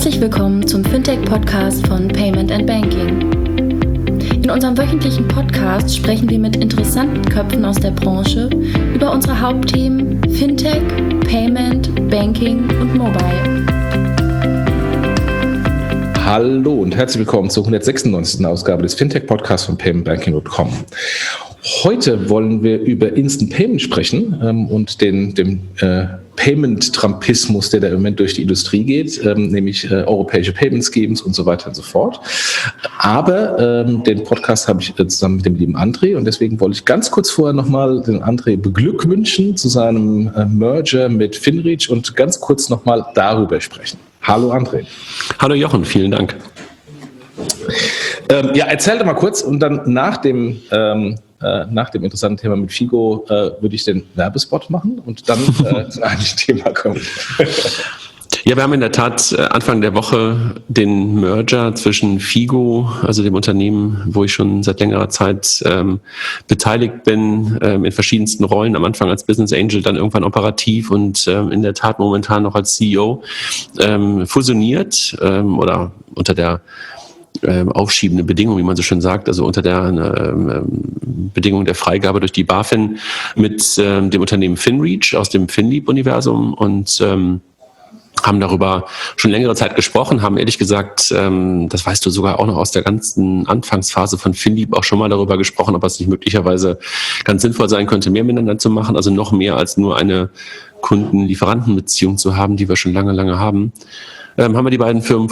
Herzlich willkommen zum Fintech-Podcast von Payment & Banking. In unserem wöchentlichen Podcast sprechen wir mit interessanten Köpfen aus der Branche über unsere Hauptthemen Fintech, Payment, Banking und Mobile. Hallo und herzlich willkommen zur 196. Ausgabe des Fintech-Podcasts von paymentbanking.com. Heute wollen wir über Instant Payment sprechen und den Payment-Trumpismus, der da im Moment durch die Industrie geht, nämlich europäische Payment Schemes und so weiter und so fort. Aber den Podcast habe ich zusammen mit dem lieben André und deswegen wollte ich ganz kurz vorher nochmal den André beglückwünschen zu seinem Merger mit Finreach und ganz kurz nochmal darüber sprechen. Hallo André. Hallo Jochen, vielen Dank. Erzähl doch mal kurz und dann nach dem interessanten Thema mit Figo würde ich den Werbespot machen und dann zum eigentlichen Thema kommen. Ja, wir haben in der Tat Anfang der Woche den Merger zwischen Figo, also dem Unternehmen, wo ich schon seit längerer Zeit beteiligt bin, in verschiedensten Rollen, am Anfang als Business Angel, dann irgendwann operativ und in der Tat momentan noch als CEO, fusioniert oder unter der aufschiebende Bedingung, wie man so schön sagt, also unter der Bedingung der Freigabe durch die BaFin mit dem Unternehmen Finreach aus dem Finlieb-Universum und haben darüber schon längere Zeit gesprochen, haben ehrlich gesagt, das weißt du sogar auch noch aus der ganzen Anfangsphase von Finlieb auch schon mal darüber gesprochen, ob es nicht möglicherweise ganz sinnvoll sein könnte, mehr miteinander zu machen, also noch mehr als nur eine Kunden-Lieferanten-Beziehung zu haben, die wir schon lange haben. Werden wir die beiden Firmen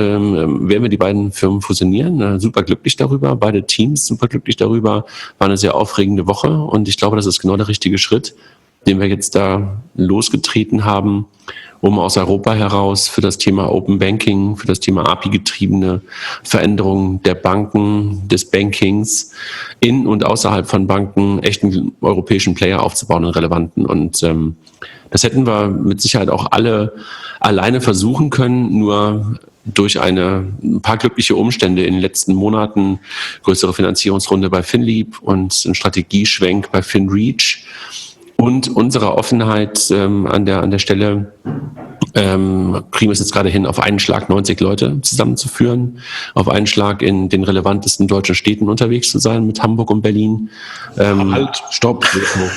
fusionieren. Super glücklich darüber. Beide Teams super glücklich darüber. War eine sehr aufregende Woche und ich glaube, das ist genau der richtige Schritt, den wir jetzt da losgetreten haben, um aus Europa heraus für das Thema Open Banking, für das Thema API-getriebene Veränderung der Banken, des Bankings in und außerhalb von Banken echten europäischen Player aufzubauen, einen relevanten. Und das hätten wir mit Sicherheit auch alle alleine versuchen können, nur durch ein paar glückliche Umstände in den letzten Monaten, größere Finanzierungsrunde bei Finlieb und ein Strategieschwenk bei Finreach und unsere Offenheit an der Stelle kriegen wir es jetzt gerade hin, auf einen Schlag 90 Leute zusammenzuführen, auf einen Schlag in den relevantesten deutschen Städten unterwegs zu sein, mit Hamburg und Berlin. Halt, stopp.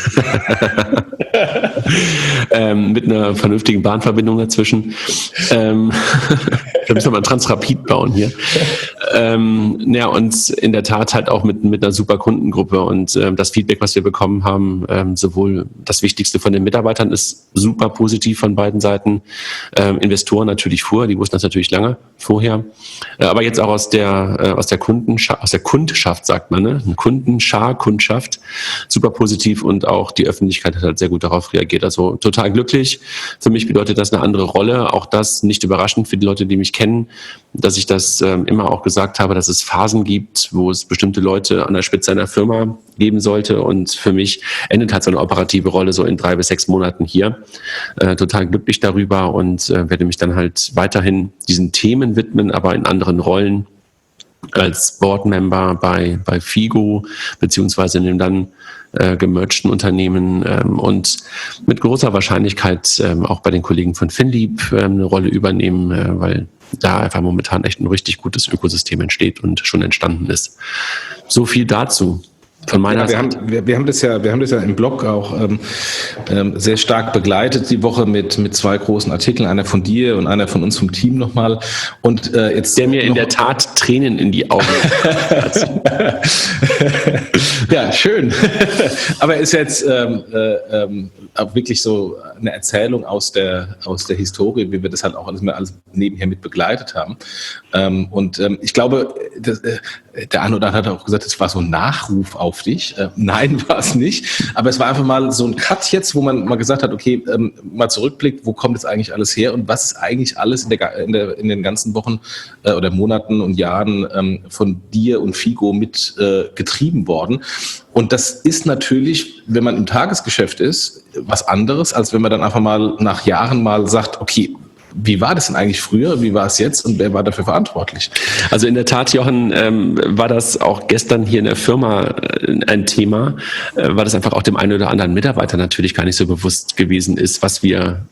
Mit einer vernünftigen Bahnverbindung dazwischen. Da müssen wir mal ein Transrapid bauen hier. Und in der Tat halt auch mit einer super Kundengruppe und das Feedback, was wir bekommen haben, sowohl das Wichtigste von den Mitarbeitern ist super positiv von beiden Seiten. Investoren natürlich die wussten das natürlich lange vorher, aber jetzt auch aus der Kundschaft, sagt man, ne? Kundschaft, super positiv und auch die Öffentlichkeit hat halt sehr gut darauf reagiert, also total glücklich. Für mich bedeutet das eine andere Rolle, auch das nicht überraschend für die Leute, die mich kennen, dass ich das immer auch gesagt habe, dass es Phasen gibt, wo es bestimmte Leute an der Spitze einer Firma geben sollte und für mich endet halt so eine operative Rolle so in 3 bis 6 Monaten hier. Total glücklich darüber und werde mich dann halt weiterhin diesen Themen widmen, aber in anderen Rollen als Boardmember bei Figo beziehungsweise in dem dann gemergten Unternehmen und mit großer Wahrscheinlichkeit auch bei den Kollegen von Finlieb eine Rolle übernehmen, weil da einfach momentan echt ein richtig gutes Ökosystem entsteht und schon entstanden ist. So viel dazu. Von meiner Seite. Wir haben das ja im Blog auch sehr stark begleitet die Woche mit 2 großen Artikeln, einer von dir und einer von uns vom Team nochmal. Und jetzt der mir in der Tat Tränen in die Augen Ja, schön. Aber ist jetzt auch wirklich so eine Erzählung aus der Historie, wie wir das halt auch alles nebenher mit begleitet haben. Ich glaube, der eine oder andere hat auch gesagt, es war so ein Nachruf auf dich. Nein, war es nicht. Aber es war einfach mal so ein Cut jetzt, wo man mal gesagt hat, okay, mal zurückblickt, wo kommt jetzt eigentlich alles her und was ist eigentlich alles in den ganzen Wochen oder Monaten und Jahren von dir und Figo mit getrieben worden. Und das ist natürlich, wenn man im Tagesgeschäft ist, was anderes, als wenn man dann einfach mal nach Jahren mal sagt, okay, wie war das denn eigentlich früher, wie war es jetzt und wer war dafür verantwortlich? Also in der Tat, Jochen, war das auch gestern hier in der Firma ein Thema, weil das einfach auch dem einen oder anderen Mitarbeiter natürlich gar nicht so bewusst gewesen ist, was wir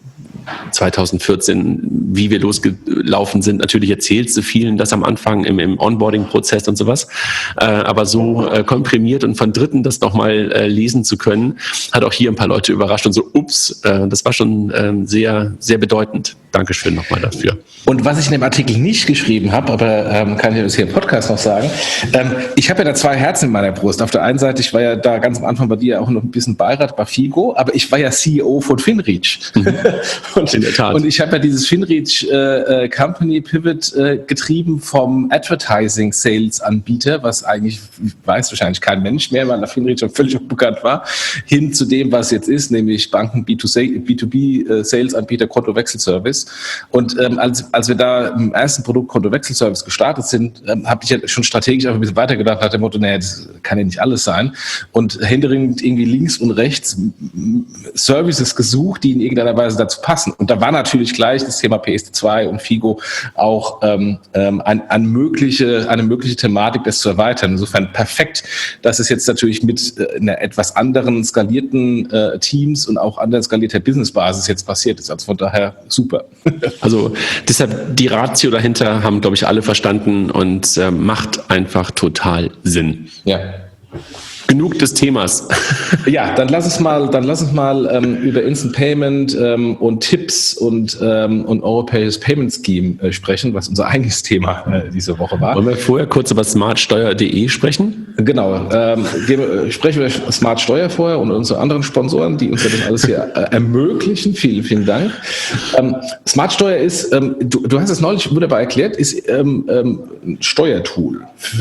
2014, wie wir losgelaufen sind. Natürlich erzählst du vielen das am Anfang im Onboarding-Prozess und sowas. Aber so komprimiert und von Dritten das nochmal lesen zu können, hat auch hier ein paar Leute überrascht und so, ups, das war schon sehr, sehr bedeutend. Dankeschön nochmal dafür. Und was ich in dem Artikel nicht geschrieben habe, aber kann ich das hier im Podcast noch sagen, ich habe ja da zwei Herzen in meiner Brust. Auf der einen Seite, ich war ja da ganz am Anfang bei dir auch noch ein bisschen Beirat bei Figo, aber ich war ja CEO von Finreach. Und, in der Tat. Und ich habe ja dieses Finreach Company Pivot getrieben vom Advertising Sales Anbieter, was eigentlich, weiß wahrscheinlich kein Mensch mehr, weil der Finreach schon völlig unbekannt war, hin zu dem, was jetzt ist, nämlich Banken B2B Sales Anbieter Kontowechselservice. Und als wir da im ersten Produkt Kontowechselservice gestartet sind, habe ich ja schon strategisch einfach ein bisschen weitergedacht, nach dem Motto, naja, das kann ja nicht alles sein. Und händeringend irgendwie links und rechts Services gesucht, die in irgendeiner Weise dazu passen. Und da war natürlich gleich das Thema PSD2 und Figo auch eine mögliche Thematik, das zu erweitern. Insofern perfekt, dass es jetzt natürlich mit einer etwas anderen skalierten Teams und auch anderen skalierter Businessbasis jetzt passiert ist. Also von daher super. Also deshalb die Ratio dahinter haben, glaube ich, alle verstanden und macht einfach total Sinn. Ja. Genug des Themas. Ja, dann lass uns mal über Instant Payment und Tipps und europäisches Payment Scheme sprechen, was unser eigentliches Thema diese Woche war. Wollen wir vorher kurz über smartsteuer.de sprechen? Genau. Sprechen wir Smart Steuer vorher und unsere anderen Sponsoren, die uns das alles hier ermöglichen. Vielen, vielen Dank. Smart Steuer ist, du hast es neulich wunderbar erklärt, ist ein Steuertool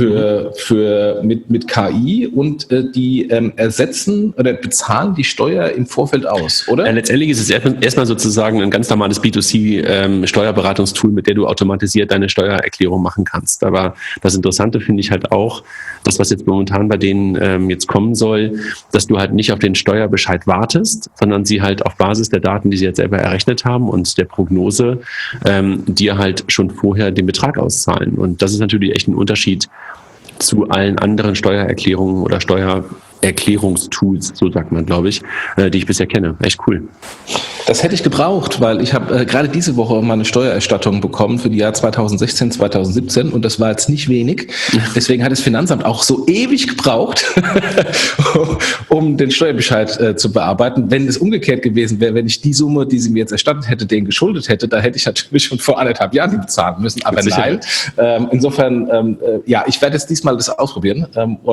mit KI und die ersetzen oder bezahlen die Steuer im Vorfeld aus, oder? Letztendlich ist es erstmal sozusagen ein ganz normales B2C-Steuerberatungstool, mit der du automatisiert deine Steuererklärung machen kannst. Aber das Interessante finde ich halt auch, das, was jetzt momentan bei denen jetzt kommen soll, dass du halt nicht auf den Steuerbescheid wartest, sondern sie halt auf Basis der Daten, die sie jetzt selber errechnet haben und der Prognose, dir halt schon vorher den Betrag auszahlen. Und das ist natürlich echt ein Unterschied zu allen anderen Steuererklärungen oder Steuererklärungstools, so sagt man, glaube ich, die ich bisher kenne. Echt cool. Das hätte ich gebraucht, weil ich habe gerade diese Woche meine Steuererstattung bekommen für die Jahr 2016, 2017 und das war jetzt nicht wenig. Deswegen hat das Finanzamt auch so ewig gebraucht, um den Steuerbescheid zu bearbeiten. Wenn es umgekehrt gewesen wäre, wenn ich die Summe, die sie mir jetzt erstattet hätte, denen geschuldet hätte, da hätte ich natürlich schon vor 1,5 Jahren die bezahlen müssen. Aber nein. Insofern, ich werde jetzt diesmal das ausprobieren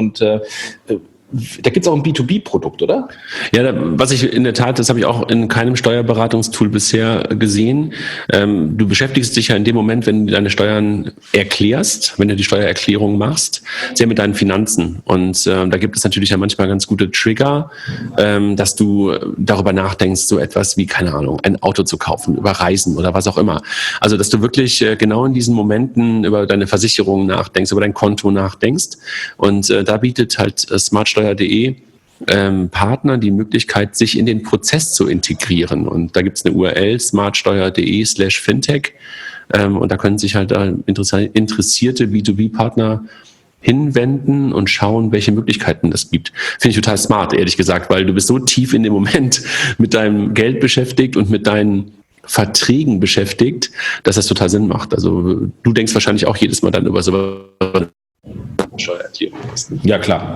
da gibt es auch ein B2B-Produkt, oder? Ja, was ich in der Tat, das habe ich auch in keinem Steuerberatungstool bisher gesehen. Du beschäftigst dich ja in dem Moment, wenn du deine Steuern erklärst, wenn du die Steuererklärung machst, sehr mit deinen Finanzen. Und da gibt es natürlich ja manchmal ganz gute Trigger, dass du darüber nachdenkst, so etwas wie, keine Ahnung, ein Auto zu kaufen, über Reisen oder was auch immer. Also, dass du wirklich genau in diesen Momenten über deine Versicherung nachdenkst, über dein Konto nachdenkst. Und da bietet halt smartsteuer.de Partner die Möglichkeit, sich in den Prozess zu integrieren. Und da gibt es eine URL, smartsteuer.de/fintech. Und da können sich halt interessierte B2B-Partner hinwenden und schauen, welche Möglichkeiten es gibt. Finde ich total smart, ehrlich gesagt, weil du bist so tief in dem Moment mit deinem Geld beschäftigt und mit deinen Verträgen beschäftigt, dass das total Sinn macht. Also du denkst wahrscheinlich auch jedes Mal dann über so Steuererklärung. Ja, klar.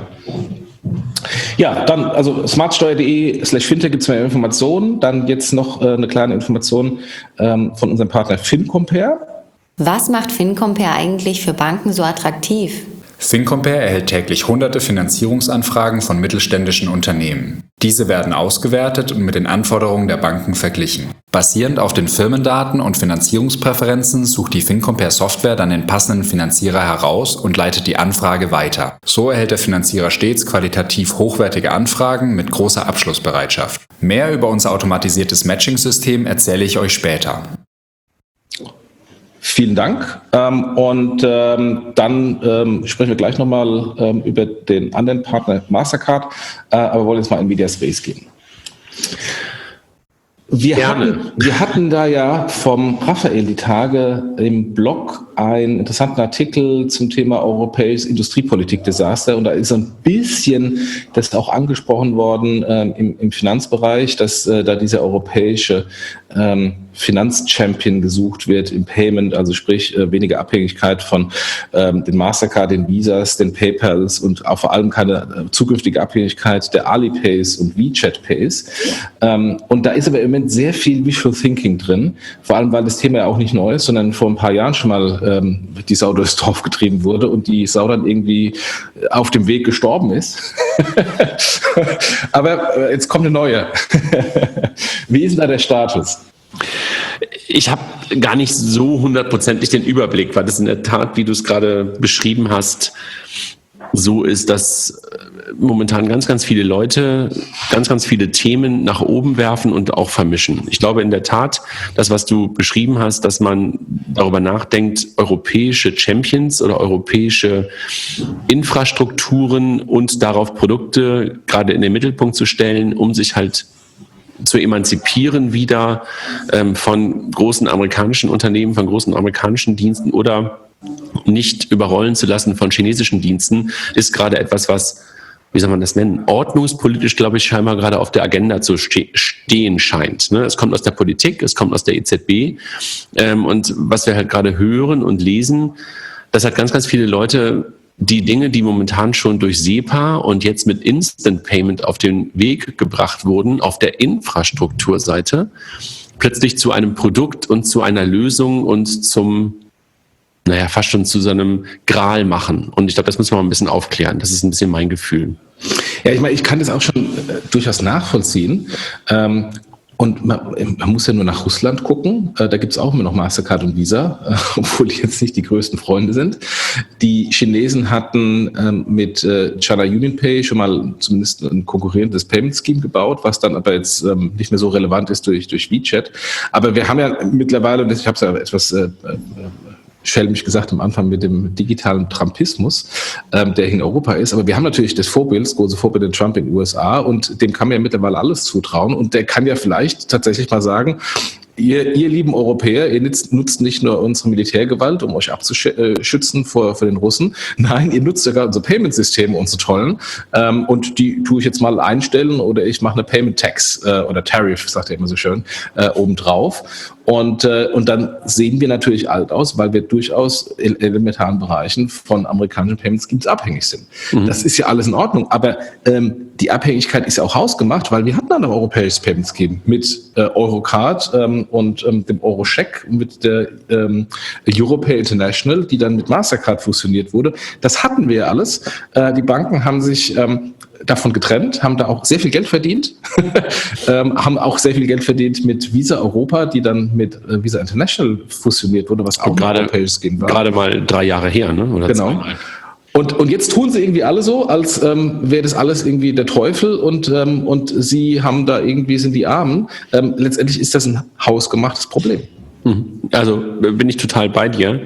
Ja, dann, also smartsteuer.de/fintech gibt es mehr Informationen. Dann jetzt noch eine kleine Information von unserem Partner FinCompare. Was macht FinCompare eigentlich für Banken so attraktiv? FinCompare erhält täglich hunderte Finanzierungsanfragen von mittelständischen Unternehmen. Diese werden ausgewertet und mit den Anforderungen der Banken verglichen. Basierend auf den Firmendaten und Finanzierungspräferenzen sucht die FinCompare Software dann den passenden Finanzierer heraus und leitet die Anfrage weiter. So erhält der Finanzierer stets qualitativ hochwertige Anfragen mit großer Abschlussbereitschaft. Mehr über unser automatisiertes Matching-System erzähle ich euch später. Vielen Dank. Dann sprechen wir gleich nochmal über den anderen Partner Mastercard, aber wir wollen jetzt mal in Medias Res gehen. Wir hatten da ja vom Raphael die Tage im Blog einen interessanten Artikel zum Thema europäisches Industriepolitik-Desaster und da ist so ein bisschen das auch angesprochen worden im Finanzbereich, dass da dieser europäische Finanzchampion gesucht wird im Payment, also sprich weniger Abhängigkeit von den Mastercard, den Visas, den PayPals und auch vor allem keine zukünftige Abhängigkeit der Alipays und WeChat Pays. Und da ist aber im Moment sehr viel Visual Thinking drin, vor allem weil das Thema ja auch nicht neu ist, sondern vor ein paar Jahren schon mal die Sau durchs Dorf getrieben wurde und die Sau dann irgendwie auf dem Weg gestorben ist. Aber jetzt kommt eine neue. Wie ist denn da der Status? Ich habe gar nicht so hundertprozentig den Überblick, weil das in der Tat, wie du es gerade beschrieben hast, so ist, dass momentan ganz, ganz viele Leute ganz, ganz viele Themen nach oben werfen und auch vermischen. Ich glaube in der Tat, das, was du beschrieben hast, dass man darüber nachdenkt, europäische Champions oder europäische Infrastrukturen und darauf Produkte gerade in den Mittelpunkt zu stellen, um sich halt zu emanzipieren wieder von großen amerikanischen Unternehmen, von großen amerikanischen Diensten oder nicht überrollen zu lassen von chinesischen Diensten, ist gerade etwas, was, wie soll man das nennen, ordnungspolitisch, glaube ich, scheinbar gerade auf der Agenda zu stehen scheint. Es kommt aus der Politik, es kommt aus der EZB und was wir halt gerade hören und lesen, das hat ganz, ganz viele Leute die Dinge, die momentan schon durch SEPA und jetzt mit Instant Payment auf den Weg gebracht wurden, auf der Infrastrukturseite, plötzlich zu einem Produkt und zu einer Lösung und zum, fast schon zu so einem Gral machen. Und ich glaube, das müssen wir mal ein bisschen aufklären. Das ist ein bisschen mein Gefühl. Ja, ich meine, ich kann das auch schon durchaus nachvollziehen. Und man muss ja nur nach Russland gucken. Da gibt es auch immer noch Mastercard und Visa, obwohl die jetzt nicht die größten Freunde sind. Die Chinesen hatten mit China UnionPay schon mal zumindest ein konkurrierendes Payment Scheme gebaut, was dann aber jetzt nicht mehr so relevant ist durch WeChat. Aber wir haben ja mittlerweile, und ich habe es ja etwas schelmisch gesagt am Anfang mit dem digitalen Trumpismus, der in Europa ist. Aber wir haben natürlich das Vorbild, das große Vorbild in Trump in den USA und dem kann man ja mittlerweile alles zutrauen. Und der kann ja vielleicht tatsächlich mal sagen, ihr lieben Europäer, ihr nutzt nicht nur unsere Militärgewalt, um euch abzuschützen vor den Russen. Nein, ihr nutzt sogar unsere Payment-Systeme, unsere tollen. Und die tue ich jetzt mal einstellen oder ich mache eine Payment-Tax oder Tariff, sagt er immer so schön, obendrauf. Und dann sehen wir natürlich alt aus, weil wir durchaus in elementaren Bereichen von amerikanischen Payment Schemes abhängig sind. Mhm. Das ist ja alles in Ordnung, aber die Abhängigkeit ist ja auch hausgemacht, weil wir hatten ein europäisches Payment Scheme mit Eurocard und dem Eurocheck, mit der Europay International, die dann mit Mastercard fusioniert wurde. Das hatten wir ja alles. Die Banken haben sich davon getrennt, haben da auch sehr viel Geld verdient, haben auch sehr viel Geld verdient mit Visa Europa, die dann mit Visa International fusioniert wurde, was auch ein europäisches Scheme war. Gerade mal 3 Jahre her, ne? Oder genau. 2 Mal. Und jetzt tun sie irgendwie alle so, als wäre das alles irgendwie der Teufel und sie haben da irgendwie, sind die Armen. Letztendlich ist das ein hausgemachtes Problem. Also bin ich total bei dir.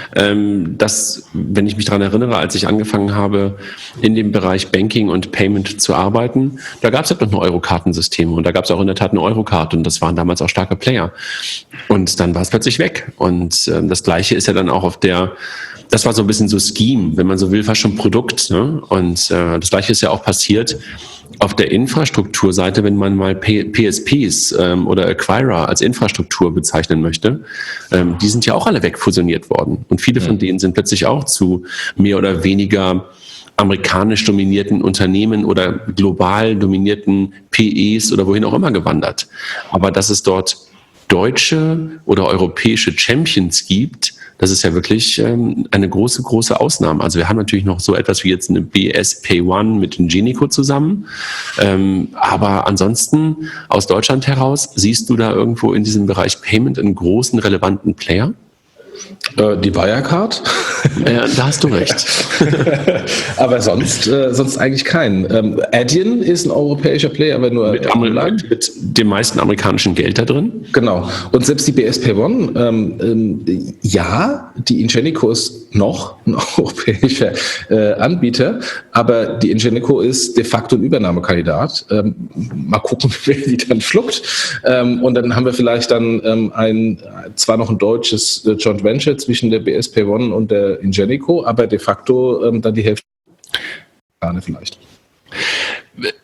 Dass, wenn ich mich daran erinnere, als ich angefangen habe, in dem Bereich Banking und Payment zu arbeiten, da gab es halt noch ein Eurokartensystem und da gab es auch in der Tat eine Eurocard und das waren damals auch starke Player. Und dann war es plötzlich weg. Und das Gleiche ist ja dann auch das war so ein bisschen so Scheme, wenn man so will, fast schon Produkt. Ne? Und das Gleiche ist ja auch passiert auf der Infrastrukturseite, wenn man mal PSPs oder Acquirer als Infrastruktur bezeichnen möchte. Die sind ja auch alle wegfusioniert worden. Und viele von denen sind plötzlich auch zu mehr oder weniger amerikanisch dominierten Unternehmen oder global dominierten PEs oder wohin auch immer gewandert. Aber dass es dort deutsche oder europäische Champions gibt, das ist ja wirklich eine große, große Ausnahme. Also wir haben natürlich noch so etwas wie jetzt eine BS Pay One mit Ingenico zusammen. Aber ansonsten aus Deutschland heraus, siehst du da irgendwo in diesem Bereich Payment einen großen, relevanten Player? Die Wirecard? Da hast du recht. Aber sonst eigentlich keinen. Adyen ist ein europäischer Player, aber nur mit dem meisten amerikanischen Geld da drin. Genau. Und selbst die BSP One, ja, die Ingenico ist noch ein europäischer Anbieter, aber die Ingenico ist de facto ein Übernahmekandidat. Mal gucken, wer die dann schluckt. Und dann haben wir vielleicht dann zwar noch ein deutsches Joint Venture zwischen der BSP One und der Ingenico, aber de facto dann die Hälfte vielleicht.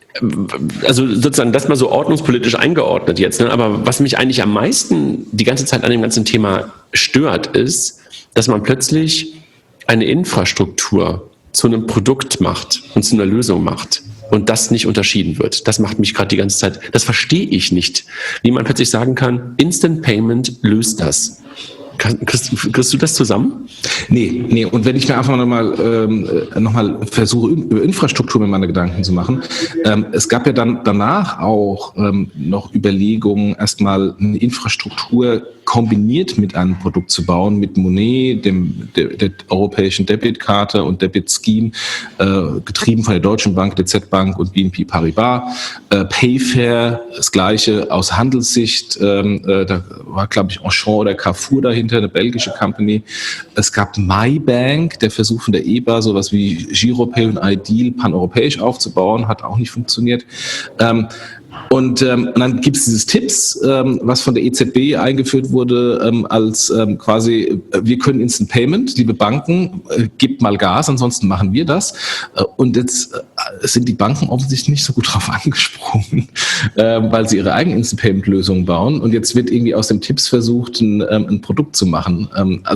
Also sozusagen das mal so ordnungspolitisch eingeordnet jetzt, ne? Aber was mich eigentlich am meisten die ganze Zeit an dem ganzen Thema stört, ist, dass man plötzlich eine Infrastruktur zu einem Produkt macht und zu einer Lösung macht und das nicht unterschieden wird. Das macht mich gerade die ganze Zeit, das verstehe ich nicht, wie man plötzlich sagen kann, Instant Payment löst das. Kriegst du das zusammen? Nee. Und wenn ich mir einfach nochmal versuche, über Infrastruktur mir meine Gedanken zu machen, es gab ja dann danach auch noch Überlegungen, erstmal eine Infrastruktur kombiniert mit einem Produkt zu bauen, mit Monet, der europäischen Debitkarte und Debit Scheme, getrieben von der Deutschen Bank, der Z-Bank und BNP Paribas. Payfair, das Gleiche aus Handelssicht, da war, glaube ich, Auchan oder Carrefour dahinter, eine belgische Company. Es gab MyBank, der Versuch von der EBA, sowas wie Giropay und iDeal paneuropäisch aufzubauen, hat auch nicht funktioniert. Und dann gibt es dieses Tipps, was von der EZB eingeführt wurde, als quasi, wir können Instant Payment, liebe Banken, gebt mal Gas, ansonsten machen wir das. Und jetzt sind die Banken offensichtlich nicht so gut drauf angesprungen, weil sie ihre eigenen Instant Payment Lösungen bauen. Und jetzt wird irgendwie aus dem Tipps versucht, ein Produkt zu machen.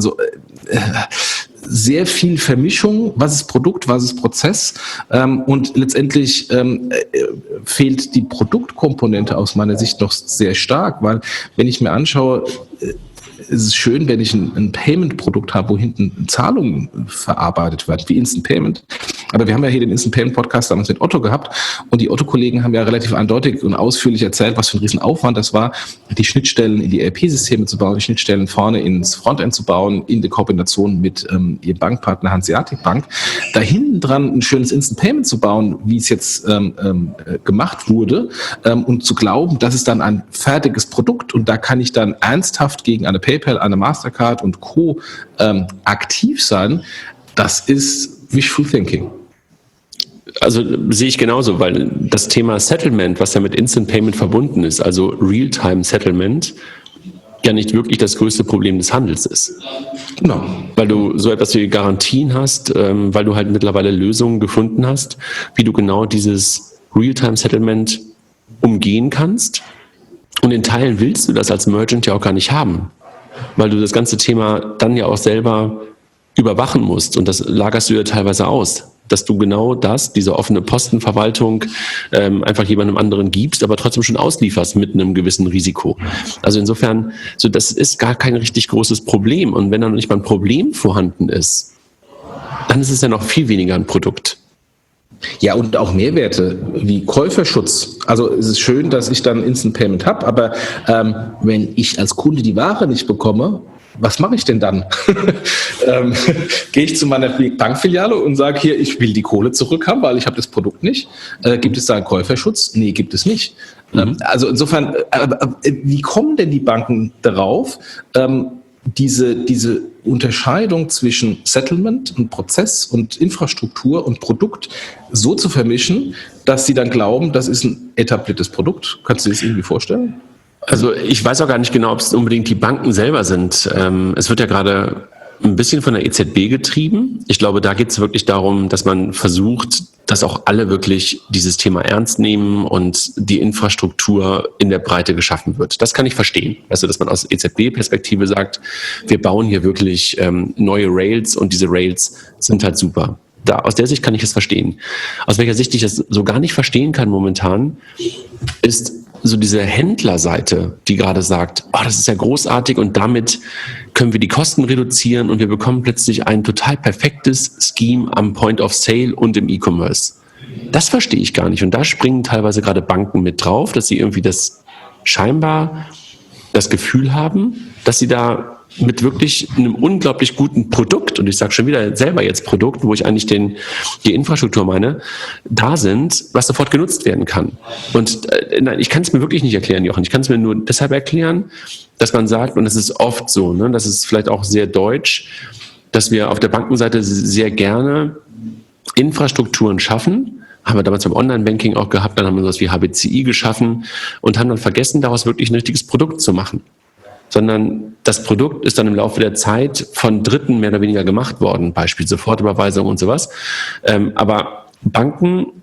Sehr viel Vermischung, was ist Produkt, was ist Prozess, und letztendlich fehlt die Produktkomponente aus meiner Sicht noch sehr stark, weil wenn ich mir anschaue, es ist schön, wenn ich ein Payment-Produkt habe, wo hinten Zahlungen verarbeitet werden, wie Instant Payment. Aber wir haben ja hier den Instant Payment Podcast damals mit Otto gehabt und die Otto-Kollegen haben ja relativ eindeutig und ausführlich erzählt, was für ein Riesenaufwand das war, die Schnittstellen in die ERP-Systeme zu bauen, die Schnittstellen vorne ins Frontend zu bauen, in der Kombination mit ihrem Bankpartner Hanseatic Bank. Da hinten dran ein schönes Instant Payment zu bauen, wie es jetzt gemacht wurde, und zu glauben, das ist dann ein fertiges Produkt und da kann ich dann ernsthaft gegen eine PayPal, eine Mastercard und Co. Aktiv sein, das ist wishful thinking. Also sehe ich genauso, weil das Thema Settlement, was ja mit Instant Payment verbunden ist, also Real-Time Settlement, ja nicht wirklich das größte Problem des Handels ist. Genau. Weil du so etwas wie Garantien hast, weil du halt mittlerweile Lösungen gefunden hast, wie du genau dieses Real-Time Settlement umgehen kannst. Und in Teilen willst du das als Merchant ja auch gar nicht haben, weil du das ganze Thema dann ja auch selber überwachen musst und das lagerst du ja teilweise aus, dass du genau das, diese offene Postenverwaltung einfach jemandem anderen gibst, aber trotzdem schon auslieferst mit einem gewissen Risiko. Also insofern, so das ist gar kein richtig großes Problem und wenn dann nicht mal ein Problem vorhanden ist, dann ist es ja noch viel weniger ein Produkt. Ja, und auch Mehrwerte wie Käuferschutz. Also es ist schön, dass ich dann Instant Payment habe, aber wenn ich als Kunde die Ware nicht bekomme, was mache ich denn dann? Gehe ich zu meiner Bankfiliale und sage hier, ich will die Kohle zurückhaben, weil ich habe das Produkt nicht. Gibt es da einen Käuferschutz? Nee, gibt es nicht. Also insofern, wie kommen denn die Banken darauf, diese Unterscheidung zwischen Settlement und Prozess und Infrastruktur und Produkt so zu vermischen, dass sie dann glauben, das ist ein etabliertes Produkt? Kannst du dir das irgendwie vorstellen? Also ich weiß auch gar nicht genau, ob es unbedingt die Banken selber sind. Es wird ja gerade ein bisschen von der EZB getrieben. Ich glaube, da geht es wirklich darum, dass man versucht, dass auch alle wirklich dieses Thema ernst nehmen und die Infrastruktur in der Breite geschaffen wird. Das kann ich verstehen. Also, dass man aus EZB-Perspektive sagt, wir bauen hier wirklich neue Rails und diese Rails sind halt super. Aus der Sicht kann ich es verstehen. Aus welcher Sicht ich das so gar nicht verstehen kann momentan, ist so diese Händlerseite, die gerade sagt, oh, das ist ja großartig und damit können wir die Kosten reduzieren und wir bekommen plötzlich ein total perfektes Scheme am Point of Sale und im E-Commerce. Das verstehe ich gar nicht und da springen teilweise gerade Banken mit drauf, dass sie irgendwie scheinbar das Gefühl haben, dass sie da mit wirklich einem unglaublich guten Produkt, und ich sage schon wieder selber jetzt Produkt, wo ich eigentlich die Infrastruktur meine, da sind, was sofort genutzt werden kann. Und nein, ich kann es mir wirklich nicht erklären, Jochen. Ich kann es mir nur deshalb erklären, dass man sagt, und das ist oft so, ne, das ist vielleicht auch sehr deutsch, dass wir auf der Bankenseite sehr gerne Infrastrukturen schaffen, haben wir damals beim Online-Banking auch gehabt, dann haben wir sowas wie HBCI geschaffen und haben dann vergessen, daraus wirklich ein richtiges Produkt zu machen. Sondern das Produkt ist dann im Laufe der Zeit von Dritten mehr oder weniger gemacht worden, Beispiel Sofortüberweisung und sowas. Aber Banken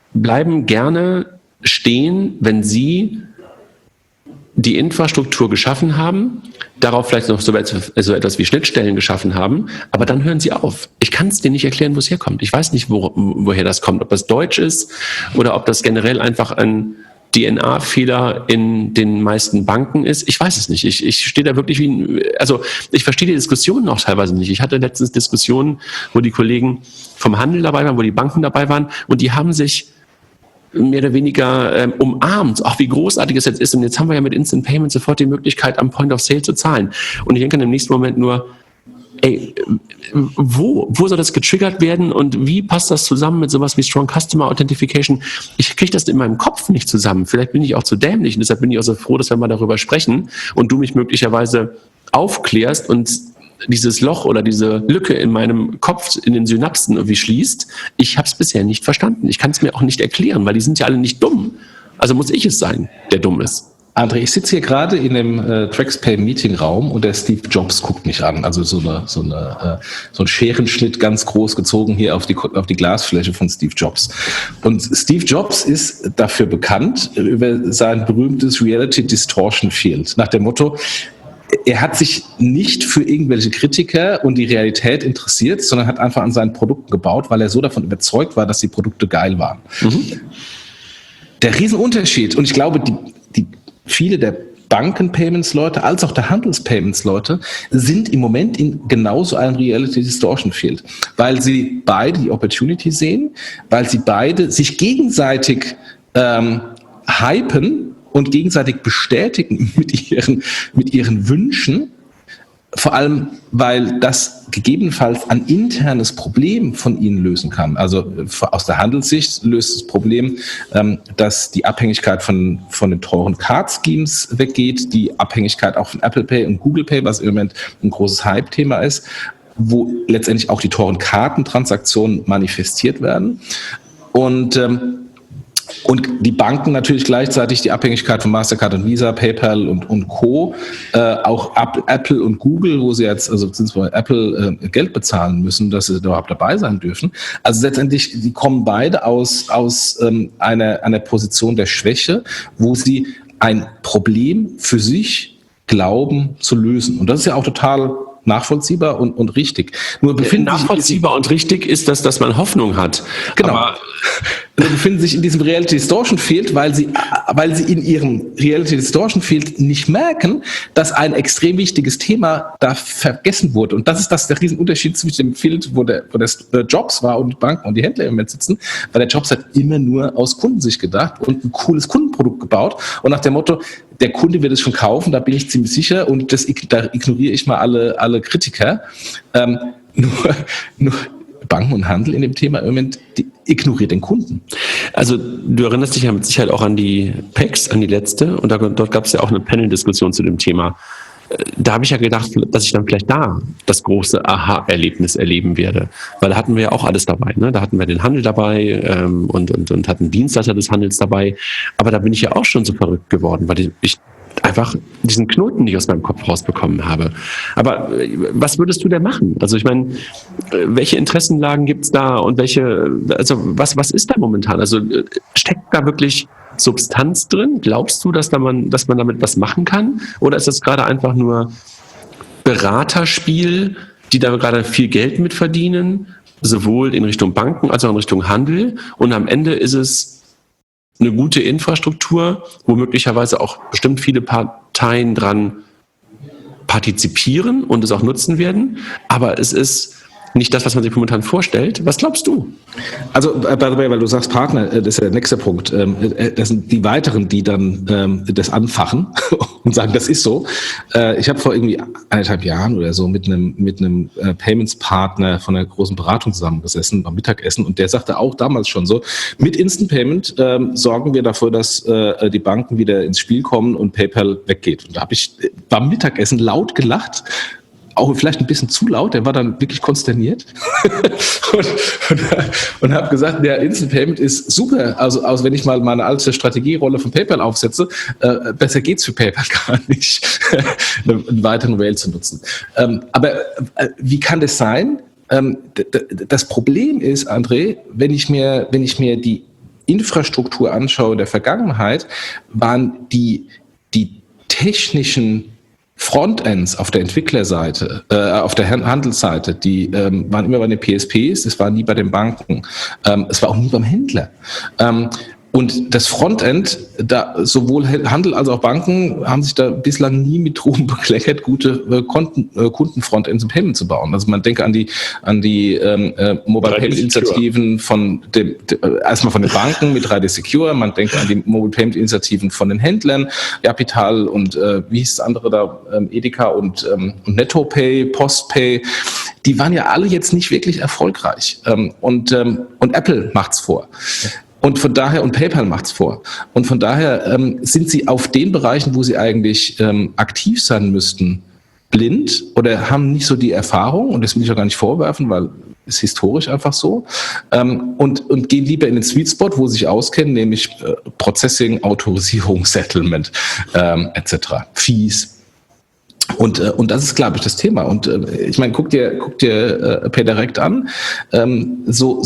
bleiben gerne stehen, wenn sie die Infrastruktur geschaffen haben, darauf vielleicht noch so etwas wie Schnittstellen geschaffen haben, aber dann hören sie auf. Ich kann es dir nicht erklären, wo es herkommt. Ich weiß nicht, woher das kommt, ob das Deutsch ist oder ob das generell einfach ein DNA-Fehler in den meisten Banken ist. Ich weiß es nicht. Ich stehe da wirklich ich verstehe die Diskussionen auch teilweise nicht. Ich hatte letztens Diskussionen, wo die Kollegen vom Handel dabei waren, wo die Banken dabei waren und die haben sich mehr oder weniger umarmt, auch wie großartig es jetzt ist. Und jetzt haben wir ja mit Instant Payment sofort die Möglichkeit, am Point of Sale zu zahlen. Und ich denke im nächsten Moment nur, wo soll das getriggert werden und wie passt das zusammen mit sowas wie Strong Customer Authentication? Ich kriege das in meinem Kopf nicht zusammen. Vielleicht bin ich auch zu dämlich und deshalb bin ich auch so froh, dass wir mal darüber sprechen und du mich möglicherweise aufklärst und dieses Loch oder diese Lücke in meinem Kopf, in den Synapsen irgendwie schließt. Ich habe es bisher nicht verstanden. Ich kann es mir auch nicht erklären, weil die sind ja alle nicht dumm. Also muss ich es sein, der dumm ist. André, ich sitze hier gerade in dem TraxPay-Meeting-Raum und der Steve Jobs guckt mich an. Also so ein Scherenschnitt ganz groß gezogen hier auf die Glasfläche von Steve Jobs. Und Steve Jobs ist dafür bekannt über sein berühmtes Reality Distortion Field. Nach dem Motto, er hat sich nicht für irgendwelche Kritiker und die Realität interessiert, sondern hat einfach an seinen Produkten gebaut, weil er so davon überzeugt war, dass die Produkte geil waren. Mhm. Der Riesenunterschied, und ich glaube, die viele der Banken-Payments-Leute als auch der Handels-Payments-Leute sind im Moment in genauso einem Reality-Distortion-Field, weil sie beide die Opportunity sehen, weil sie beide sich gegenseitig hypen und gegenseitig bestätigen mit ihren Wünschen, vor allem, weil das gegebenenfalls ein internes Problem von ihnen lösen kann. Also aus der Handelssicht löst das Problem, dass die Abhängigkeit von den teuren Card-Schemes weggeht, die Abhängigkeit auch von Apple Pay und Google Pay, was im Moment ein großes Hype-Thema ist, wo letztendlich auch die teuren Kartentransaktionen manifestiert werden. Und die Banken natürlich gleichzeitig die Abhängigkeit von Mastercard und Visa, PayPal und Co., auch Apple und Google, wo sie jetzt, also beziehungsweise Apple Geld bezahlen müssen, dass sie überhaupt dabei sein dürfen. Also letztendlich, die kommen beide aus einer Position der Schwäche, wo sie ein Problem für sich glauben zu lösen. Und das ist ja auch total nachvollziehbar und richtig. Nur nachvollziehbar und richtig ist das, dass man Hoffnung hat. Genau. Aber befinden sich in diesem Reality Distortion Field, weil sie in ihrem Reality Distortion Field nicht merken, dass ein extrem wichtiges Thema da vergessen wurde. Und das ist der Riesenunterschied zwischen dem Field, wo der Jobs war und die Banken und die Händler im Moment sitzen, weil der Jobs hat immer nur aus Kundensicht gedacht und ein cooles Kundenprodukt gebaut und nach dem Motto, der Kunde wird es schon kaufen, da bin ich ziemlich sicher und da ignoriere ich mal alle Kritiker. Nur Banken und Handel in dem Thema im Moment ignoriert den Kunden. Also du erinnerst dich ja mit Sicherheit auch an die PEX, an die letzte, und dort gab es ja auch eine Panel-Diskussion zu dem Thema. Da habe ich ja gedacht, dass ich dann vielleicht da das große Aha-Erlebnis erleben werde. Weil da hatten wir ja auch alles dabei. Ne? Da hatten wir den Handel dabei und hatten Dienstleister des Handels dabei. Aber da bin ich ja auch schon so verrückt geworden, weil ich einfach diesen Knoten nicht aus meinem Kopf rausbekommen habe. Aber was würdest du denn machen? Also ich meine, welche Interessenlagen gibt es da und was ist da momentan? Also steckt da wirklich Substanz drin? Glaubst du, dass man damit was machen kann? Oder ist das gerade einfach nur Beraterspiel, die da gerade viel Geld mit verdienen, sowohl in Richtung Banken als auch in Richtung Handel? Und am Ende ist es eine gute Infrastruktur, wo möglicherweise auch bestimmt viele Parteien dran partizipieren und es auch nutzen werden. Aber es ist nicht das, was man sich momentan vorstellt. Was glaubst du? Also, by the way, weil du sagst Partner, das ist der nächste Punkt. Das sind die weiteren, die dann das anfachen und sagen, das ist so. Ich habe vor irgendwie 1,5 Jahren oder so mit einem Payments-Partner von einer großen Beratung zusammengesessen beim Mittagessen und der sagte auch damals schon so, mit Instant Payment sorgen wir dafür, dass die Banken wieder ins Spiel kommen und PayPal weggeht. Und da habe ich beim Mittagessen laut gelacht, auch vielleicht ein bisschen zu laut, der war dann wirklich konsterniert und habe gesagt, der Instant Payment ist super, also wenn ich mal meine alte Strategierolle von PayPal aufsetze, besser geht's für PayPal gar nicht, einen weiteren Rail zu nutzen. Aber wie kann das sein? Das Problem ist, André, wenn ich mir die Infrastruktur anschaue der Vergangenheit, waren die technischen Frontends auf der Entwicklerseite, auf der Handelsseite, die waren immer bei den PSPs, es war nie bei den Banken, es war auch nie beim Händler. Und das Frontend, da sowohl Handel als auch Banken haben sich da bislang nie mit Ruhm bekleckert, gute Kundenfrontends im Payment zu bauen. Also man denke an die Mobile Payment Initiativen erstmal von den Banken mit 3D Secure, man denke an die Mobile Payment Initiativen von den Händlern, Capital und wie hieß das andere da, Edeka und NettoPay, PostPay. Die waren ja alle jetzt nicht wirklich erfolgreich. Und Apple macht's vor. Und von daher, und PayPal macht's vor. Und von daher sind sie auf den Bereichen, wo sie eigentlich aktiv sein müssten, blind oder haben nicht so die Erfahrung, und das will ich auch gar nicht vorwerfen, weil es historisch einfach so, und gehen lieber in den Sweet Spot, wo sie sich auskennen, nämlich Processing, Autorisierung, Settlement etc., Fees. Und das ist, glaube ich, das Thema. Und ich meine, guck dir PayDirect an, so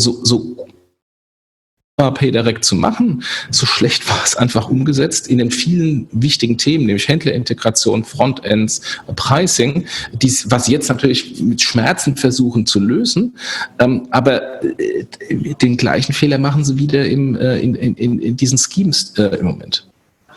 PayDirect zu machen, so schlecht war es einfach umgesetzt in den vielen wichtigen Themen, nämlich Händlerintegration, Frontends, Pricing, was sie jetzt natürlich mit Schmerzen versuchen zu lösen, aber den gleichen Fehler machen sie wieder in diesen Schemes im Moment.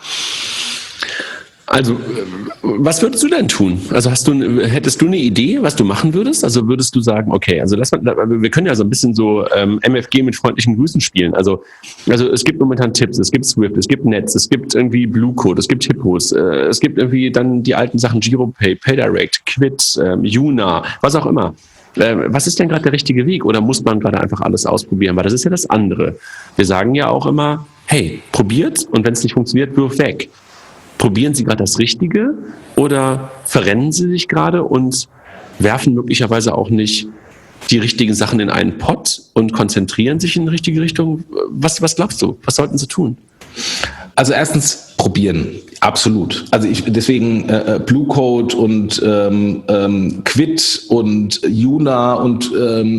Also, was würdest du denn tun? Also hättest du eine Idee, was du machen würdest? Also würdest du sagen, okay, also wir können ja so ein bisschen so MFG mit freundlichen Grüßen spielen. Also es gibt momentan Tipps, es gibt Swift, es gibt Netz, es gibt irgendwie Bluecode, es gibt Hippos, es gibt irgendwie dann die alten Sachen GiroPay, PayDirect, Quid, Yuna, was auch immer. Was ist denn gerade der richtige Weg? Oder muss man gerade einfach alles ausprobieren? Weil das ist ja das andere. Wir sagen ja auch immer, hey, probiert, und wenn es nicht funktioniert, wirf weg. Probieren Sie gerade das Richtige oder verrennen Sie sich gerade und werfen möglicherweise auch nicht die richtigen Sachen in einen Pott und konzentrieren sich in die richtige Richtung? Was glaubst du? Was sollten Sie tun? Also erstens probieren, absolut. Also deswegen Bluecode und Quid und Yuna und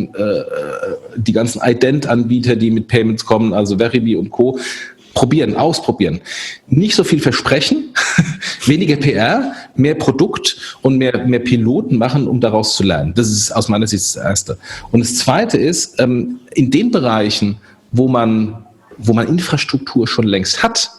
die ganzen Ident-Anbieter, die mit Payments kommen, also Veribi und Co., ausprobieren. Nicht so viel versprechen, weniger PR, mehr Produkt und mehr Piloten machen, um daraus zu lernen. Das ist aus meiner Sicht das Erste. Und das Zweite ist, in den Bereichen, wo man Infrastruktur schon längst hat,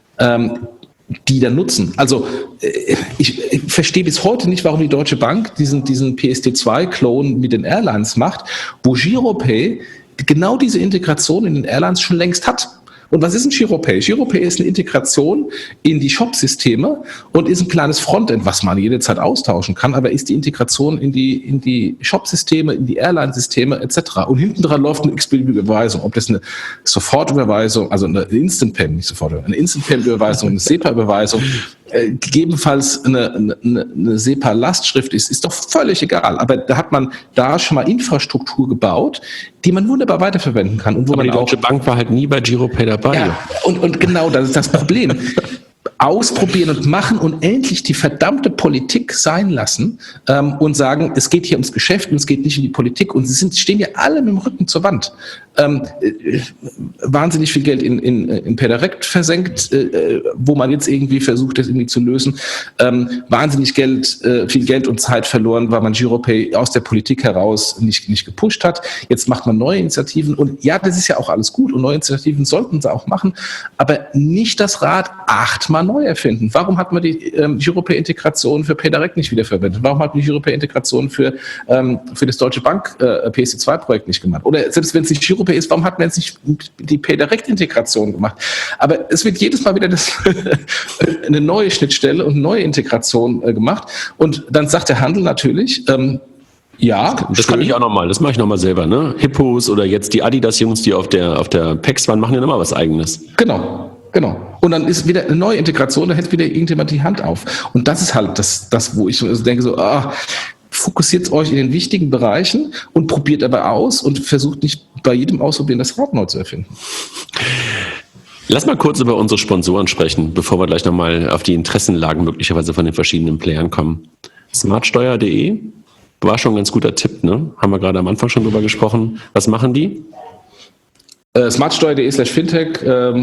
die dann nutzen. Also ich verstehe bis heute nicht, warum die Deutsche Bank diesen PSD2-Clone mit den Airlines macht, wo GiroPay genau diese Integration in den Airlines schon längst hat. Und was ist ein GiroPay? GiroPay ist eine Integration in die Shop-Systeme und ist ein kleines Frontend, was man jederzeit austauschen kann, aber ist die Integration in die Shop-Systeme, in die Airline-Systeme etc. Und hinten dran läuft eine x-beliebige-Überweisung, ob das eine Sofortüberweisung, also eine Instant-Payment, nicht Sofortüberweisung, eine Instant-Payment-Überweisung, eine SEPA-Überweisung, gegebenenfalls eine SEPA-Lastschrift ist doch völlig egal. Aber da hat man da schon mal Infrastruktur gebaut, die man wunderbar weiterverwenden kann. Und wo aber man die Deutsche Bank war halt nie bei GiroPay dabei. Ja, und genau, das ist das Problem. Ausprobieren und machen und endlich die verdammte Politik sein lassen und sagen, es geht hier ums Geschäft und es geht nicht um die Politik. Und sie stehen ja alle mit dem Rücken zur Wand. Wahnsinnig viel Geld in PayDirect versenkt, wo man jetzt irgendwie versucht, das irgendwie zu lösen. Wahnsinnig viel Geld und Zeit verloren, weil man GiroPay aus der Politik heraus nicht gepusht hat. Jetzt macht man neue Initiativen und ja, das ist ja auch alles gut und neue Initiativen sollten sie auch machen, aber nicht das Rad 8-mal neu erfinden. Warum hat man die GiroPay-Integration für PayDirect nicht wiederverwendet? Warum hat man die GiroPay-Integration für das Deutsche Bank PSD2-Projekt nicht gemacht? Oder selbst wenn es nicht GiroPay ist, warum hat man jetzt nicht die PayDirect-Integration gemacht? Aber es wird jedes Mal wieder eine neue Schnittstelle und eine neue Integration gemacht. Und dann sagt der Handel natürlich, ja, das kann ich auch nochmal. Das mache ich nochmal selber. Ne? Hippos oder jetzt die Adidas-Jungs, die auf der PEX waren, machen ja nochmal was Eigenes. Genau. Und dann ist wieder eine neue Integration, da hält wieder irgendjemand die Hand auf. Und das ist halt das wo ich denke fokussiert euch in den wichtigen Bereichen und probiert aber aus und versucht nicht bei jedem Ausprobieren das Rad neu zu erfinden. Lass mal kurz über unsere Sponsoren sprechen, bevor wir gleich nochmal auf die Interessenlagen möglicherweise von den verschiedenen Playern kommen. Smartsteuer.de war schon ein ganz guter Tipp, ne? Haben wir gerade am Anfang schon drüber gesprochen. Was machen die? smartsteuer.de/fintech,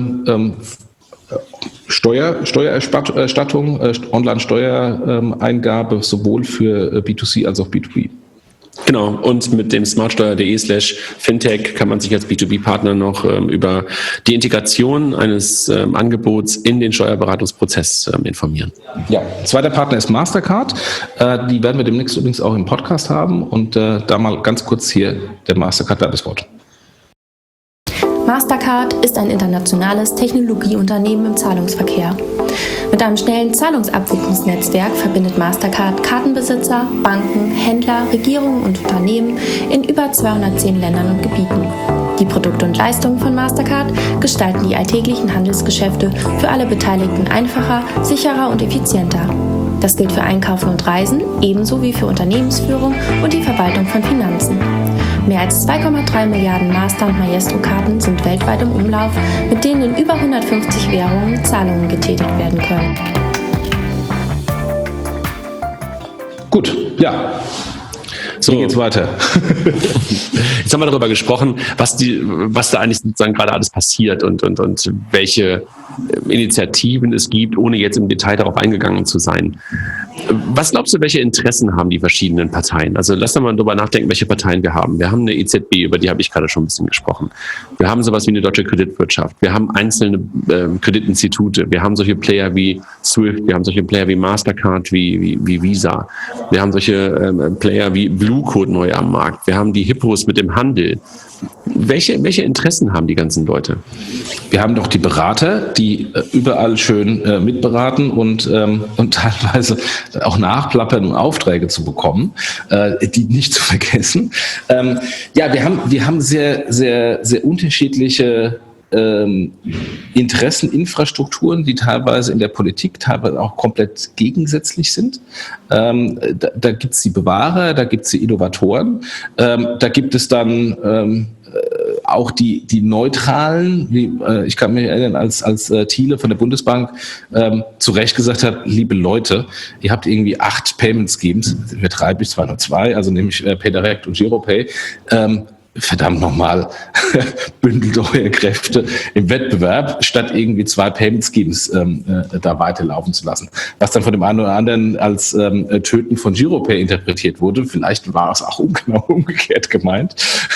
Steuererstattung, Online-Steuereingabe sowohl für B2C als auch B2B. Genau, und mit dem smartsteuer.de/fintech kann man sich als B2B-Partner noch über die Integration eines Angebots in den Steuerberatungsprozess informieren. Ja, zweiter Partner ist Mastercard. Die werden wir demnächst übrigens auch im Podcast haben. Und da mal ganz kurz hier der Mastercard-Werbespot. Mastercard ist ein internationales Technologieunternehmen im Zahlungsverkehr. Mit einem schnellen Zahlungsabwicklungsnetzwerk verbindet Mastercard Kartenbesitzer, Banken, Händler, Regierungen und Unternehmen in über 210 Ländern und Gebieten. Die Produkte und Leistungen von Mastercard gestalten die alltäglichen Handelsgeschäfte für alle Beteiligten einfacher, sicherer und effizienter. Das gilt für Einkaufen und Reisen, ebenso wie für Unternehmensführung und die Verwaltung von Finanzen. Mehr als 2,3 Milliarden Master- und Maestro-Karten sind weltweit im Umlauf, mit denen in über 150 Währungen Zahlungen getätigt werden können. Gut, ja. So geht's weiter. Jetzt haben wir darüber gesprochen, was da eigentlich sozusagen gerade alles passiert und welche Initiativen es gibt, ohne jetzt im Detail darauf eingegangen zu sein. Was glaubst du, welche Interessen haben die verschiedenen Parteien? Also lass doch mal darüber nachdenken, welche Parteien wir haben. Wir haben eine EZB, über die habe ich gerade schon ein bisschen gesprochen. Wir haben sowas wie eine deutsche Kreditwirtschaft. Wir haben einzelne Kreditinstitute. Wir haben solche Player wie SWIFT. Wir haben solche Player wie Mastercard, wie Visa. Wir haben solche Player wie Blue Code neu am Markt. Wir haben die Hippos mit dem Handel. Welche Interessen haben die ganzen Leute? Wir haben doch die Berater, die überall schön mitberaten und teilweise auch nachplappern, um Aufträge zu bekommen, die nicht zu vergessen. Wir haben sehr, sehr, sehr unterschiedliche Interesseninfrastrukturen, die teilweise in der Politik teilweise auch komplett gegensätzlich sind. Da gibt es die Bewahrer, da gibt es die Innovatoren, da gibt es dann auch die Neutralen, wie ich kann mich erinnern, als Thiele von der Bundesbank zu Recht gesagt hat, liebe Leute, ihr habt irgendwie 8 Payment Schemes, übertreibe ich zwar nur 2, also nämlich PayDirect und Giropay, verdammt nochmal, bündelt eure Kräfte im Wettbewerb, statt irgendwie 2 Payment Schemes da weiterlaufen zu lassen. Was dann von dem einen oder anderen als Töten von Giropay interpretiert wurde. Vielleicht war es auch genau umgekehrt gemeint.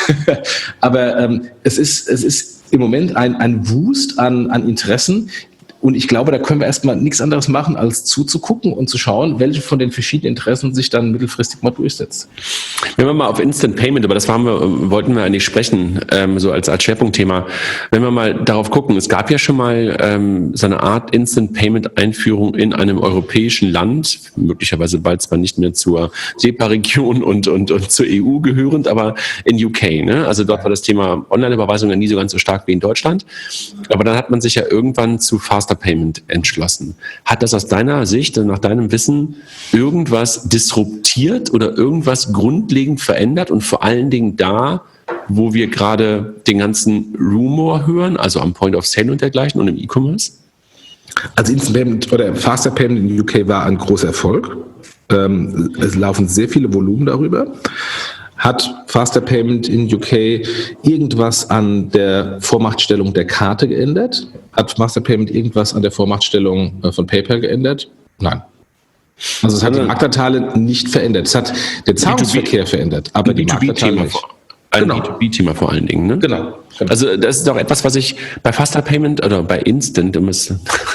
Aber es ist im Moment ein Wust an Interessen. Und ich glaube, da können wir erstmal nichts anderes machen, als zuzugucken und zu schauen, welche von den verschiedenen Interessen sich dann mittelfristig mal durchsetzt. Wenn wir mal auf Instant Payment, aber das wollten wir eigentlich sprechen, so als Schwerpunktthema. Wenn wir mal darauf gucken, es gab ja schon mal so eine Art Instant Payment Einführung in einem europäischen Land, möglicherweise bald zwar nicht mehr zur SEPA-Region und zur EU gehörend, aber in UK. Ne? Also dort war das Thema Online-Überweisung ja nie so ganz so stark wie in Deutschland. Aber dann hat man sich ja irgendwann zu Faster Payment entschlossen. Hat das aus deiner Sicht, nach deinem Wissen, irgendwas disruptiert oder irgendwas grundlegend verändert und vor allen Dingen da, wo wir gerade den ganzen Rumor hören, also am Point of Sale und dergleichen und im E-Commerce? Also Instant Payment oder Faster Payment in UK war ein großer Erfolg. Es laufen sehr viele Volumen darüber. Hat Faster Payment in UK irgendwas an der Vormachtstellung der Karte geändert? Hat Faster Payment irgendwas an der Vormachtstellung von PayPal geändert? Nein. Also es hat die Marktanteile nicht verändert. Es hat den Zahlungsverkehr verändert, aber die Marktanteile nicht. Ein B2B-Thema vor allen Dingen, ne? Genau. Also das ist doch etwas, was ich bei Faster Payment oder bei Instant, um es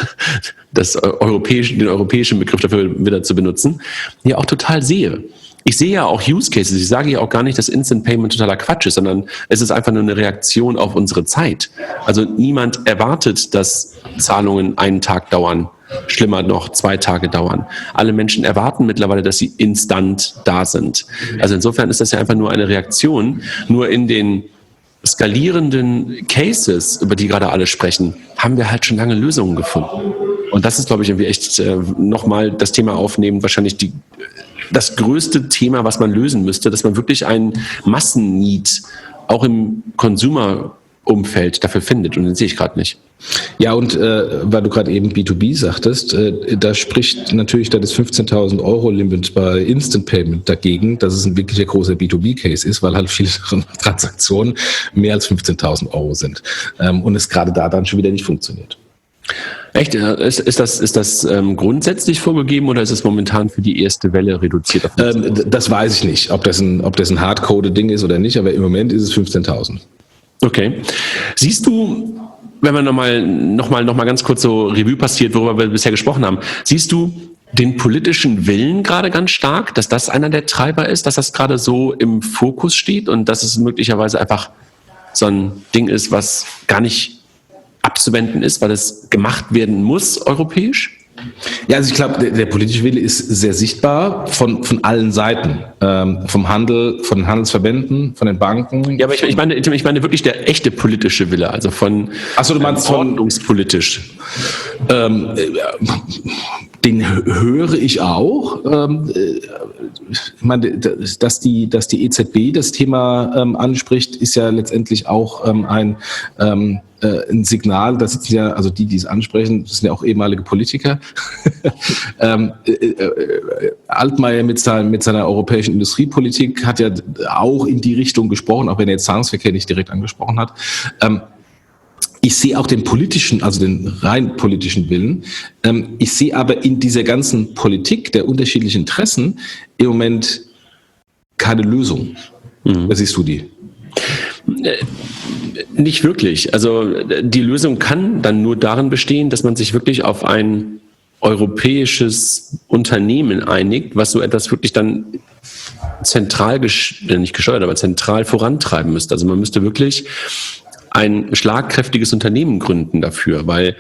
den europäischen Begriff dafür wieder zu benutzen, ja auch total sehe. Ich sehe ja auch Use Cases. Ich sage ja auch gar nicht, dass Instant Payment totaler Quatsch ist, sondern es ist einfach nur eine Reaktion auf unsere Zeit. Also niemand erwartet, dass Zahlungen einen Tag dauern, schlimmer noch 2 Tage dauern. Alle Menschen erwarten mittlerweile, dass sie instant da sind. Also insofern ist das ja einfach nur eine Reaktion. Nur in den skalierenden Cases, über die gerade alle sprechen, haben wir halt schon lange Lösungen gefunden. Und das ist, glaube ich, irgendwie echt nochmal das Thema aufnehmen, wahrscheinlich das größte Thema, was man lösen müsste, dass man wirklich einen Massenneed auch im Consumer Umfeld dafür findet und den sehe ich gerade nicht. Ja, und weil du gerade eben B2B sagtest, da spricht natürlich das 15.000 € Limit bei Instant Payment dagegen, dass es ein wirklicher großer B2B-Case ist, weil halt viele Transaktionen mehr als 15.000 € sind und es gerade da dann schon wieder nicht funktioniert. Echt? Ist das grundsätzlich vorgegeben oder ist es momentan für die erste Welle reduziert? Das weiß ich nicht, ob das ein Hardcode-Ding ist oder nicht, aber im Moment ist es 15.000. Okay. Siehst du, wenn man noch mal ganz kurz so Revue passiert, worüber wir bisher gesprochen haben, siehst du den politischen Willen gerade ganz stark, dass das einer der Treiber ist, dass das gerade so im Fokus steht und dass es möglicherweise einfach so ein Ding ist, was gar nicht abzuwenden ist, weil es gemacht werden muss europäisch? Ja, also ich glaube, der politische Wille ist sehr sichtbar von allen Seiten. Vom Handel, von den Handelsverbänden, von den Banken. Ja, aber ich meine wirklich der echte politische Wille, also von du meinst ordnungspolitisch. Den höre ich auch. Ich meine, dass die EZB das Thema anspricht, ist ja letztendlich auch ein Signal. Da sitzen ja, also die es ansprechen, das sind ja auch ehemalige Politiker. Altmaier mit seiner europäischen Industriepolitik hat ja auch in die Richtung gesprochen, auch wenn er jetzt Zahlungsverkehr nicht direkt angesprochen hat. Ich sehe auch den politischen, also den rein politischen Willen. Ich sehe aber in dieser ganzen Politik der unterschiedlichen Interessen im Moment keine Lösung. Wie siehst du die? Nicht wirklich. Also die Lösung kann dann nur darin bestehen, dass man sich wirklich auf ein europäisches Unternehmen einigt, was so etwas wirklich dann zentral, nicht gesteuert, aber zentral vorantreiben müsste. Also man müsste wirklich ein schlagkräftiges Unternehmen gründen dafür, weil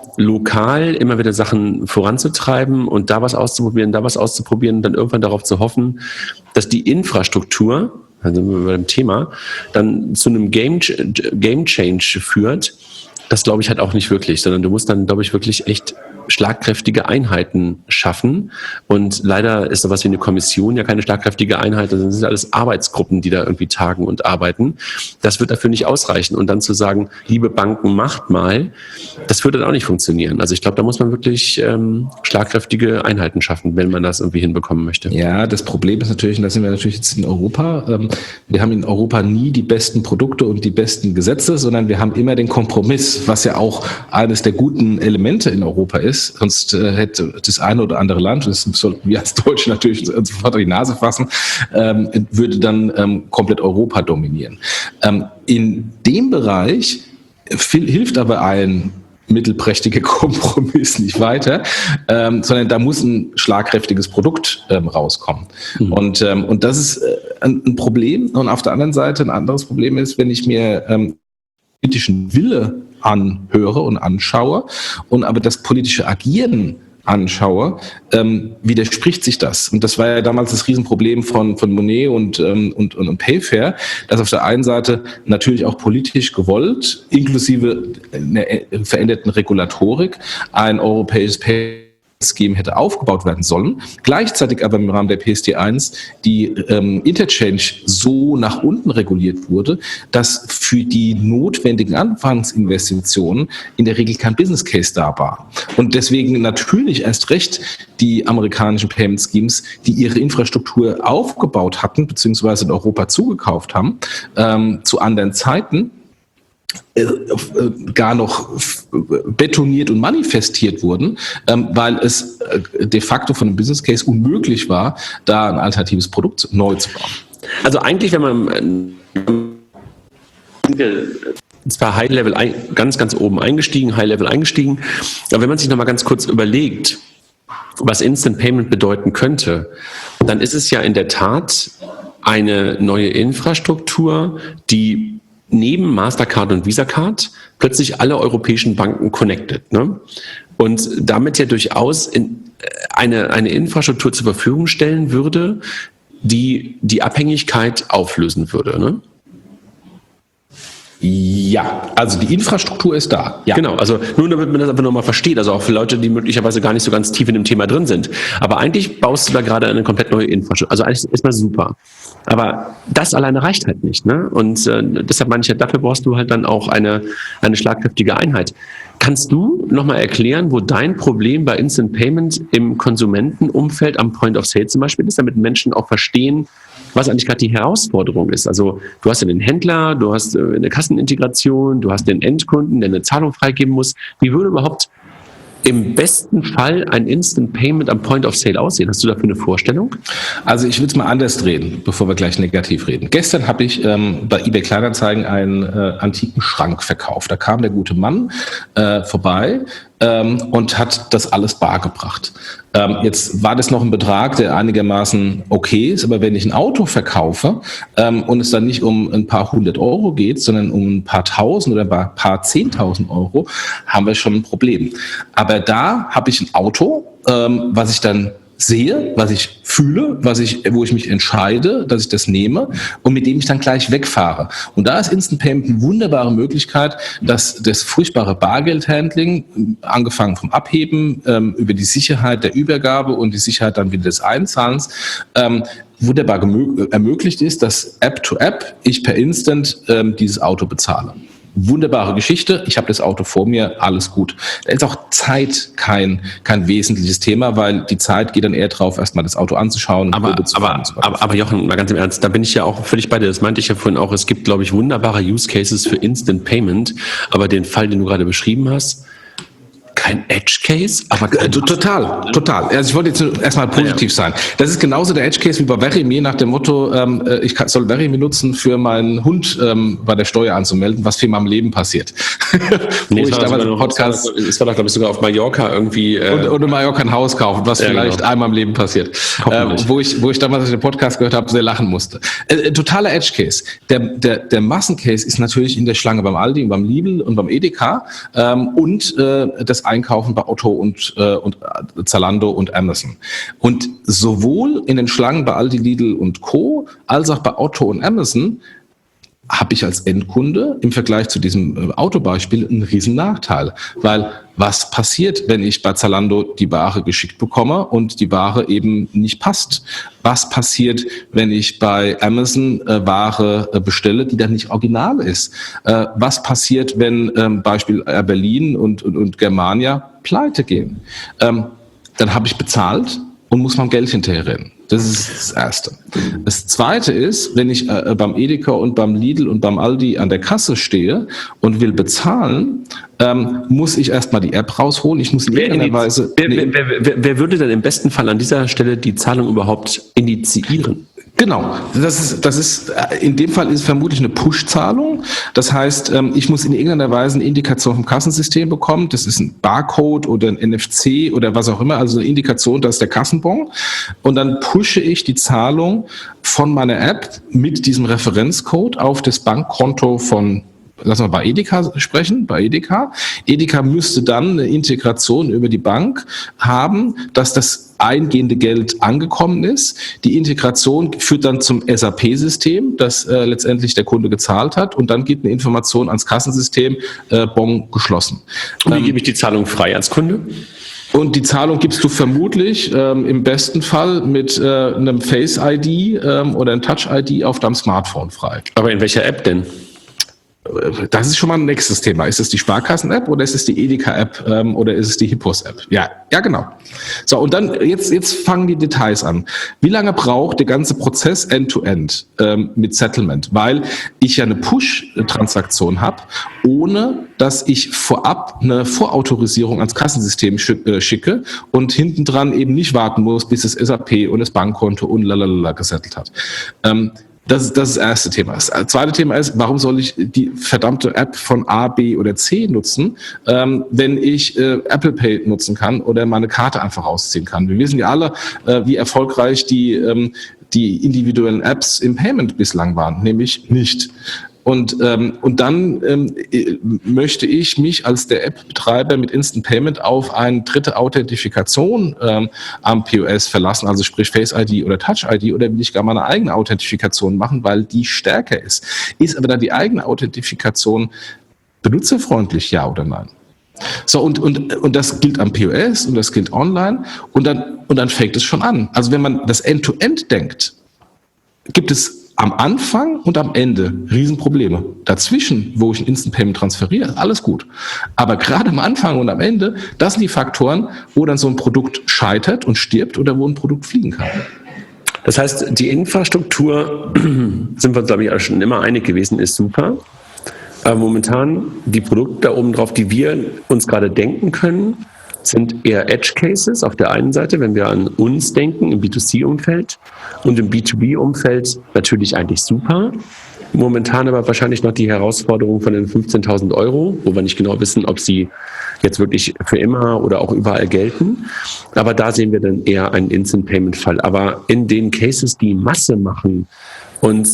lokal immer wieder Sachen voranzutreiben und da was auszuprobieren, dann irgendwann darauf zu hoffen, dass die Infrastruktur, also bei dem Thema, dann zu einem Game Change führt. Das glaube ich halt auch nicht wirklich, sondern du musst dann, glaube ich, wirklich echt schlagkräftige Einheiten schaffen. Und leider ist sowas wie eine Kommission ja keine schlagkräftige Einheit, das sind alles Arbeitsgruppen, die da irgendwie tagen und arbeiten. Das wird dafür nicht ausreichen. Und dann zu sagen, liebe Banken, macht mal, das würde dann auch nicht funktionieren. Also ich glaube, da muss man wirklich schlagkräftige Einheiten schaffen, wenn man das irgendwie hinbekommen möchte. Ja, das Problem ist natürlich, und da sind wir natürlich jetzt in Europa, wir haben in Europa nie die besten Produkte und die besten Gesetze, sondern wir haben immer den Kompromiss, was ja auch eines der guten Elemente in Europa ist. Sonst hätte das eine oder andere Land, das sollten wir als Deutsche natürlich sofort an die Nase fassen, würde dann komplett Europa dominieren. In dem Bereich hilft aber ein mittelprächtiger Kompromiss nicht weiter, sondern da muss ein schlagkräftiges Produkt rauskommen. Mhm. Und das ist ein Problem. Und auf der anderen Seite ein anderes Problem ist, wenn ich mir politischen Wille anhöre und anschaue und aber das politische Agieren anschaue, widerspricht sich das. Und das war ja damals das Riesenproblem von Monet und Payfair, dass auf der einen Seite natürlich auch politisch gewollt, inklusive einer veränderten Regulatorik, ein europäisches Scheme hätte aufgebaut werden sollen, gleichzeitig aber im Rahmen der PSD1 die Interchange so nach unten reguliert wurde, dass für die notwendigen Anfangsinvestitionen in der Regel kein Business Case da war. Und deswegen natürlich erst recht die amerikanischen Payment Schemes, die ihre Infrastruktur aufgebaut hatten, beziehungsweise in Europa zugekauft haben, zu anderen Zeiten, gar noch betoniert und manifestiert wurden, weil es de facto von einem Business Case unmöglich war, da ein alternatives Produkt neu zu bauen. Also eigentlich, wenn man zwar High-Level ganz oben eingestiegen, High-Level eingestiegen, aber wenn man sich nochmal ganz kurz überlegt, was Instant Payment bedeuten könnte, dann ist es ja in der Tat eine neue Infrastruktur, die neben Mastercard und Visa-Card plötzlich alle europäischen Banken connected, ne? Und damit ja durchaus eine Infrastruktur zur Verfügung stellen würde, die die Abhängigkeit auflösen würde, ne? Ja, also die Infrastruktur ist da. Ja. Genau, also nur damit man das einfach nochmal versteht, also auch für Leute, die möglicherweise gar nicht so ganz tief in dem Thema drin sind. Aber eigentlich baust du da gerade eine komplett neue Infrastruktur. Also eigentlich ist mal super. Aber das alleine reicht halt nicht, ne? Und deshalb meine ich, dafür brauchst du halt dann auch eine schlagkräftige Einheit. Kannst du nochmal erklären, wo dein Problem bei Instant Payment im Konsumentenumfeld am Point of Sale zum Beispiel ist, damit Menschen auch verstehen, was eigentlich gerade die Herausforderung ist? Also du hast ja den Händler, du hast eine Kassenintegration, du hast den Endkunden, der eine Zahlung freigeben muss. Wie würde überhaupt im besten Fall ein Instant Payment am Point of Sale aussehen? Hast du dafür eine Vorstellung? Also ich würde es mal anders drehen, bevor wir gleich negativ reden. Gestern habe ich bei eBay Kleinanzeigen einen antiken Schrank verkauft. Da kam der gute Mann vorbei und hat das alles bar gebracht. Jetzt war das noch ein Betrag, der einigermaßen okay ist, aber wenn ich ein Auto verkaufe und es dann nicht um ein paar 100 Euro geht, sondern um ein paar Tausend oder ein paar 10.000 Euro, haben wir schon ein Problem. Aber da habe ich ein Auto, was ich dann sehe, was ich fühle, wo ich mich entscheide, dass ich das nehme und mit dem ich dann gleich wegfahre. Und da ist Instant Payment eine wunderbare Möglichkeit, dass das furchtbare Bargeldhandling, angefangen vom Abheben, über die Sicherheit der Übergabe und die Sicherheit dann wieder des Einzahlens, wunderbar ermöglicht ist, dass App-to-App ich per Instant dieses Auto bezahle. Wunderbare Geschichte. Ich habe das Auto vor mir, alles gut. Da ist auch Zeit kein wesentliches Thema, weil die Zeit geht dann eher drauf, erstmal das Auto anzuschauen. Aber Jochen, mal ganz im Ernst, da bin ich ja auch völlig bei dir. Das meinte ich ja vorhin auch. Es gibt, glaube ich, wunderbare Use Cases für Instant Payment. Aber den Fall, den du gerade beschrieben hast, kein Edge Case, aber total. Also ich wollte jetzt erstmal positiv sein. Das ist genauso der Edge Case wie bei Verimi nach dem Motto, ich soll Verimi nutzen für meinen Hund bei der Steuer anzumelden, was für in meinem Leben passiert. Es war doch, glaube ich, sogar auf Mallorca irgendwie. Und in Mallorca ein Haus kaufen, was vielleicht einmal im Leben passiert. Wo ich damals den Podcast gehört habe, sehr lachen musste. Totaler Edge Case. Der Massencase ist natürlich in der Schlange beim Aldi und beim Lidl und beim Edeka und das Einkaufen bei Otto und Zalando und Amazon. Und sowohl in den Schlangen bei Aldi, Lidl und Co. als auch bei Otto und Amazon habe ich als Endkunde im Vergleich zu diesem Autobeispiel einen riesen Nachteil. Weil was passiert, wenn ich bei Zalando die Ware geschickt bekomme und die Ware eben nicht passt? Was passiert, wenn ich bei Amazon Ware bestelle, die dann nicht original ist? Was passiert, wenn Beispiel Air Berlin und Germania pleite gehen? Dann habe ich bezahlt und muss mein Geld hinterherrennen. Das ist das Erste. Das Zweite ist, wenn ich beim Edeka und beim Lidl und beim Aldi an der Kasse stehe und will bezahlen, muss ich erstmal die App rausholen. Ich muss in irgendeiner Weise... Wer würde denn im besten Fall an dieser Stelle die Zahlung überhaupt initiieren? Genau, das ist in dem Fall ist es vermutlich eine Push-Zahlung. Das heißt, ich muss in irgendeiner Weise eine Indikation vom Kassensystem bekommen. Das ist ein Barcode oder ein NFC oder was auch immer, also eine Indikation, das ist der Kassenbon. Und dann pushe ich die Zahlung von meiner App mit diesem Referenzcode auf das Bankkonto von, lassen wir bei Edeka sprechen, bei Edeka. Edeka müsste dann eine Integration über die Bank haben, dass das eingehende Geld angekommen ist. Die Integration führt dann zum SAP-System, das letztendlich der Kunde gezahlt hat, und dann geht eine Information ans Kassensystem, Bon geschlossen. Und wie gebe ich die Zahlung frei als Kunde? Und die Zahlung gibst du vermutlich im besten Fall mit einem Face-ID oder einem Touch-ID auf deinem Smartphone frei. Aber in welcher App denn? Das ist schon mal ein nächstes Thema. Ist es die Sparkassen-App oder ist es die Edeka-App oder ist es die Hippos-App? Ja, genau. So, und dann jetzt fangen die Details an. Wie lange braucht der ganze Prozess End-to-End mit Settlement? Weil ich ja eine Push-Transaktion habe, ohne dass ich vorab eine Vorautorisierung ans Kassensystem schicke und hinten dran eben nicht warten muss, bis das SAP und das Bankkonto und lalala gesettelt hat. Das ist das erste Thema. Das zweite Thema ist, warum soll ich die verdammte App von A, B oder C nutzen, wenn ich Apple Pay nutzen kann oder meine Karte einfach rausziehen kann? Wir wissen ja alle, wie erfolgreich die individuellen Apps im Payment bislang waren, nämlich nicht. Und dann möchte ich mich als der App-Betreiber mit Instant Payment auf eine dritte Authentifikation am POS verlassen, also sprich Face ID oder Touch ID, oder will ich gar meine eigene Authentifikation machen, weil die stärker ist. Ist aber dann die eigene Authentifikation benutzerfreundlich, ja oder nein? So, und das gilt am POS und das gilt online und dann fängt es schon an. Also wenn man das End-to-End denkt, gibt es am Anfang und am Ende Riesenprobleme. Dazwischen, wo ich ein Instant Payment transferiere, ist alles gut. Aber gerade am Anfang und am Ende, das sind die Faktoren, wo dann so ein Produkt scheitert und stirbt oder wo ein Produkt fliegen kann. Das heißt, die Infrastruktur, sind wir uns, glaube ich, auch schon immer einig gewesen, ist super. Aber momentan, die Produkte da oben drauf, die wir uns gerade denken können, sind eher Edge Cases auf der einen Seite, wenn wir an uns denken, im B2C-Umfeld, und im B2B-Umfeld natürlich eigentlich super. Momentan aber wahrscheinlich noch die Herausforderung von den 15.000 €, wo wir nicht genau wissen, ob sie jetzt wirklich für immer oder auch überall gelten. Aber da sehen wir dann eher einen Instant-Payment-Fall. Aber in den Cases, die Masse machen und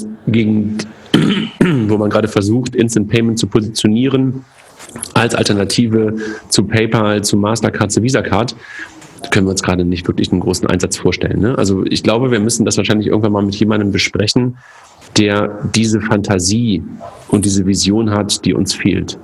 wo man gerade versucht, Instant Payment zu positionieren als Alternative zu PayPal, zu Mastercard, zu VisaCard, können wir uns gerade nicht wirklich einen großen Einsatz vorstellen. Ne? Also ich glaube, wir müssen das wahrscheinlich irgendwann mal mit jemandem besprechen, der diese Fantasie und diese Vision hat, die uns fehlt.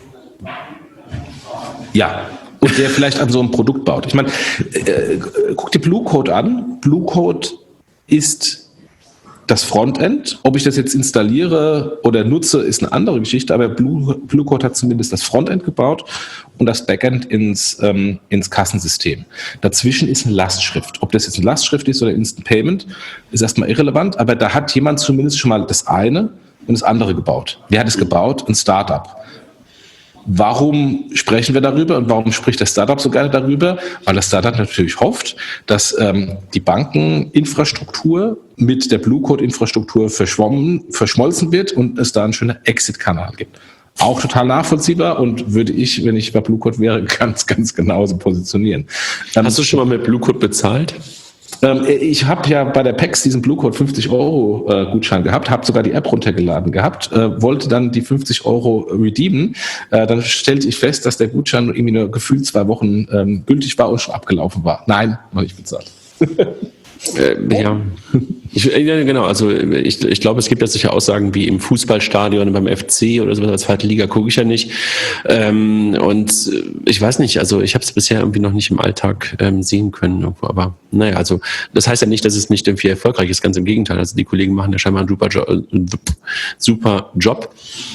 Ja, und der vielleicht an so einem Produkt baut. Ich meine, guck dir Blue Code an. Blue Code ist das Frontend. Ob ich das jetzt installiere oder nutze, ist eine andere Geschichte, aber Blue Code hat zumindest das Frontend gebaut und das Backend ins Kassensystem. Dazwischen ist eine Lastschrift. Ob das jetzt eine Lastschrift ist oder Instant Payment, ist erstmal irrelevant, aber da hat jemand zumindest schon mal das eine und das andere gebaut. Wer hat es gebaut? Ein Startup. Warum sprechen wir darüber und warum spricht das Startup so gerne darüber? Weil das Startup natürlich hofft, dass die Bankeninfrastruktur mit der Blue-Code-Infrastruktur verschmolzen wird und es da einen schönen Exit-Kanal gibt. Auch total nachvollziehbar und würde ich, wenn ich bei Blue-Code wäre, ganz, ganz genauso positionieren. Hast du schon mal mit Blue-Code bezahlt? Ich habe ja bei der PEX diesen Blue Code 50 € Gutschein gehabt, habe sogar die App runtergeladen gehabt, wollte dann die 50 € redeemen. Dann stellte ich fest, dass der Gutschein irgendwie nur gefühlt 2 Wochen gültig war und schon abgelaufen war. Nein, noch nicht bezahlt. Ja, genau. Also ich glaube, es gibt ja sicher Aussagen wie im Fußballstadion beim FC oder sowas, als zweite Liga gucke ich ja nicht. Und ich weiß nicht, also ich habe es bisher irgendwie noch nicht im Alltag sehen können irgendwo. Aber naja, also das heißt ja nicht, dass es nicht irgendwie erfolgreich ist, ganz im Gegenteil. Also die Kollegen machen ja scheinbar einen super Job.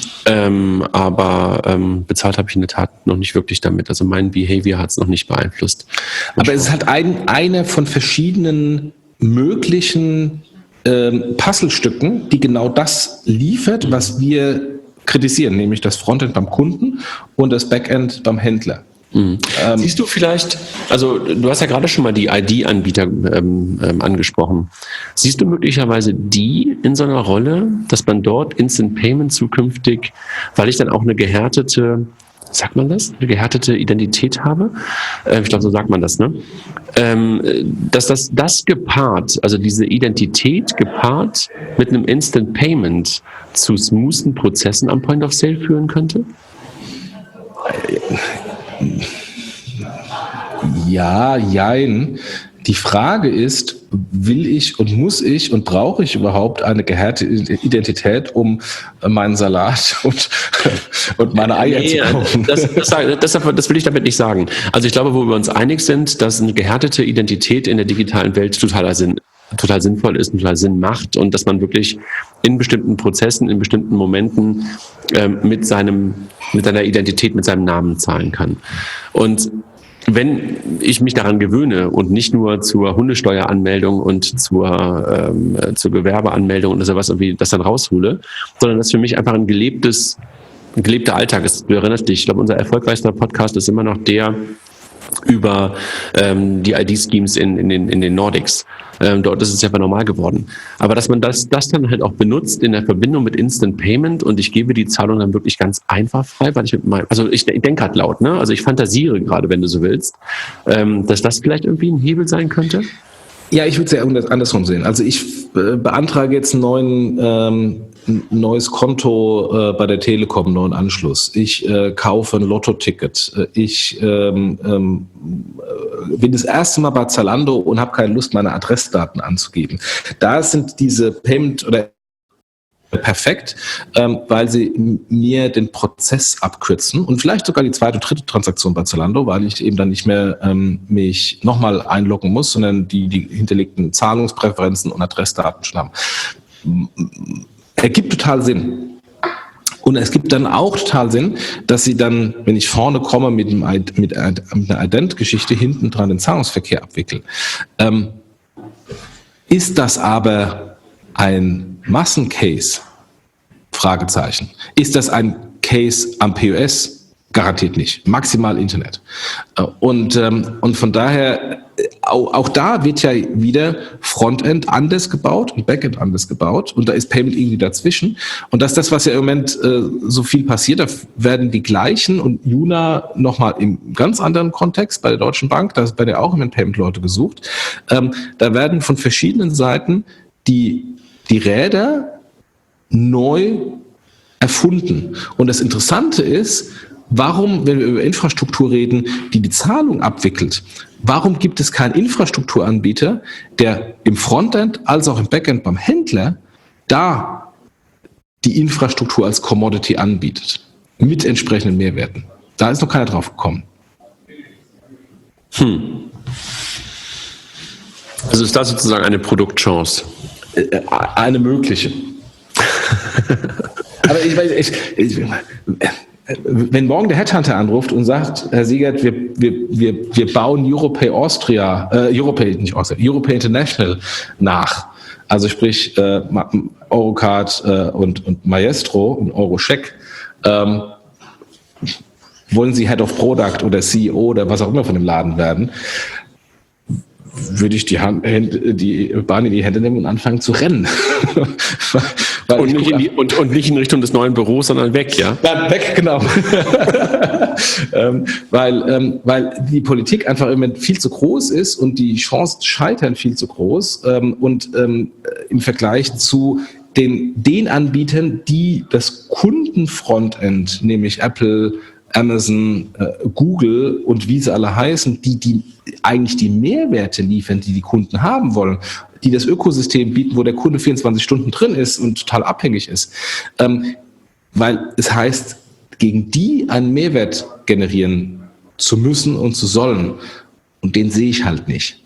Aber bezahlt habe ich in der Tat noch nicht wirklich damit. Also mein Behavior hat es noch nicht beeinflusst. Aber es ist halt einer von verschiedenen möglichen Puzzlestücken, die genau das liefert, was wir kritisieren, nämlich das Frontend beim Kunden und das Backend beim Händler. Siehst du vielleicht, also du hast ja gerade schon mal die ID-Anbieter angesprochen. Siehst du möglicherweise die in so einer Rolle, dass man dort Instant Payment zukünftig, weil ich dann auch eine gehärtete, sagt man das? Eine gehärtete Identität habe? Ich glaube, so sagt man das, ne? Dass das gepaart, also diese Identität gepaart mit einem Instant Payment zu smoothen Prozessen am Point of Sale führen könnte? Ja, jein. Die Frage ist, will ich und muss ich und brauche ich überhaupt eine gehärtete Identität, um meinen Salat und meine Eier zu kaufen? Das will ich damit nicht sagen. Also ich glaube, wo wir uns einig sind, dass eine gehärtete Identität in der digitalen Welt total sinnvoll ist und total Sinn macht und dass man wirklich in bestimmten Prozessen, in bestimmten Momenten mit seiner Identität, mit seinem Namen zahlen kann. Und wenn ich mich daran gewöhne und nicht nur zur Hundesteueranmeldung und zur Gewerbeanmeldung oder sowas irgendwie das dann raushole, sondern das für mich einfach ein gelebter Alltag ist. Du erinnerst dich, ich glaube, unser erfolgreichster Podcast ist immer noch der über die ID-Schemes in den Nordics. Dort ist es ja normal geworden. Aber dass man das dann halt auch benutzt in der Verbindung mit Instant Payment und ich gebe die Zahlung dann wirklich ganz einfach frei, weil ich denke halt laut, ne? Also ich fantasiere gerade, wenn du so willst, dass das vielleicht irgendwie ein Hebel sein könnte? Ja, ich würde es ja andersrum sehen. Also ich beantrage jetzt ein neues Konto bei der Telekom, einen neuen Anschluss. Ich kaufe ein Lotto-Ticket. Ich bin das erste Mal bei Zalando und habe keine Lust, meine Adressdaten anzugeben. Da sind diese Payment- oder perfekt, weil sie mir den Prozess abkürzen und vielleicht sogar die zweite und dritte Transaktion bei Zalando, weil ich eben dann nicht mehr mich nochmal einloggen muss, sondern die hinterlegten Zahlungspräferenzen und Adressdaten schon haben. Ergibt total Sinn. Und es gibt dann auch total Sinn, dass sie dann, wenn ich vorne komme mit einer Ident-Geschichte, hinten dran den Zahlungsverkehr abwickeln. Ist das aber ein Massencase? Fragezeichen. Ist das ein Case am POS? Garantiert nicht. Maximal Internet. Und von daher, auch da wird ja wieder Frontend anders gebaut und Backend anders gebaut und da ist Payment irgendwie dazwischen. Und das ist das, was ja im Moment so viel passiert. Da werden die gleichen und Juna nochmal im ganz anderen Kontext bei der Deutschen Bank, da werden ja auch im Payment-Leute gesucht. Da werden von verschiedenen Seiten die Räder neu erfunden. Und das Interessante ist, warum, wenn wir über Infrastruktur reden, die Zahlung abwickelt, warum gibt es keinen Infrastrukturanbieter, der im Frontend als auch im Backend beim Händler da die Infrastruktur als Commodity anbietet, mit entsprechenden Mehrwerten? Da ist noch keiner drauf gekommen. Also ist das sozusagen eine Produktchance? Eine mögliche. Aber wenn morgen der Headhunter anruft und sagt, Herr Siegert, wir bauen Europay International nach, also sprich Eurocard und Maestro und Eurocheck, wollen Sie Head of Product oder CEO oder was auch immer von dem Laden werden, würde ich die Bahn in die Hände nehmen und anfangen zu rennen. Und nicht in Richtung des neuen Büros, sondern weg, ja? Ja, weg, genau. Weil die Politik einfach im Moment viel zu groß ist und die Chance zu scheitern viel zu groß und im Vergleich zu den Anbietern, die das Kundenfrontend, nämlich Apple, Amazon, Google und wie sie alle heißen, die eigentlich die Mehrwerte liefern, die Kunden haben wollen, die das Ökosystem bieten, wo der Kunde 24 Stunden drin ist und total abhängig ist. Weil es heißt, gegen die einen Mehrwert generieren zu müssen und zu sollen. Und den sehe ich halt nicht.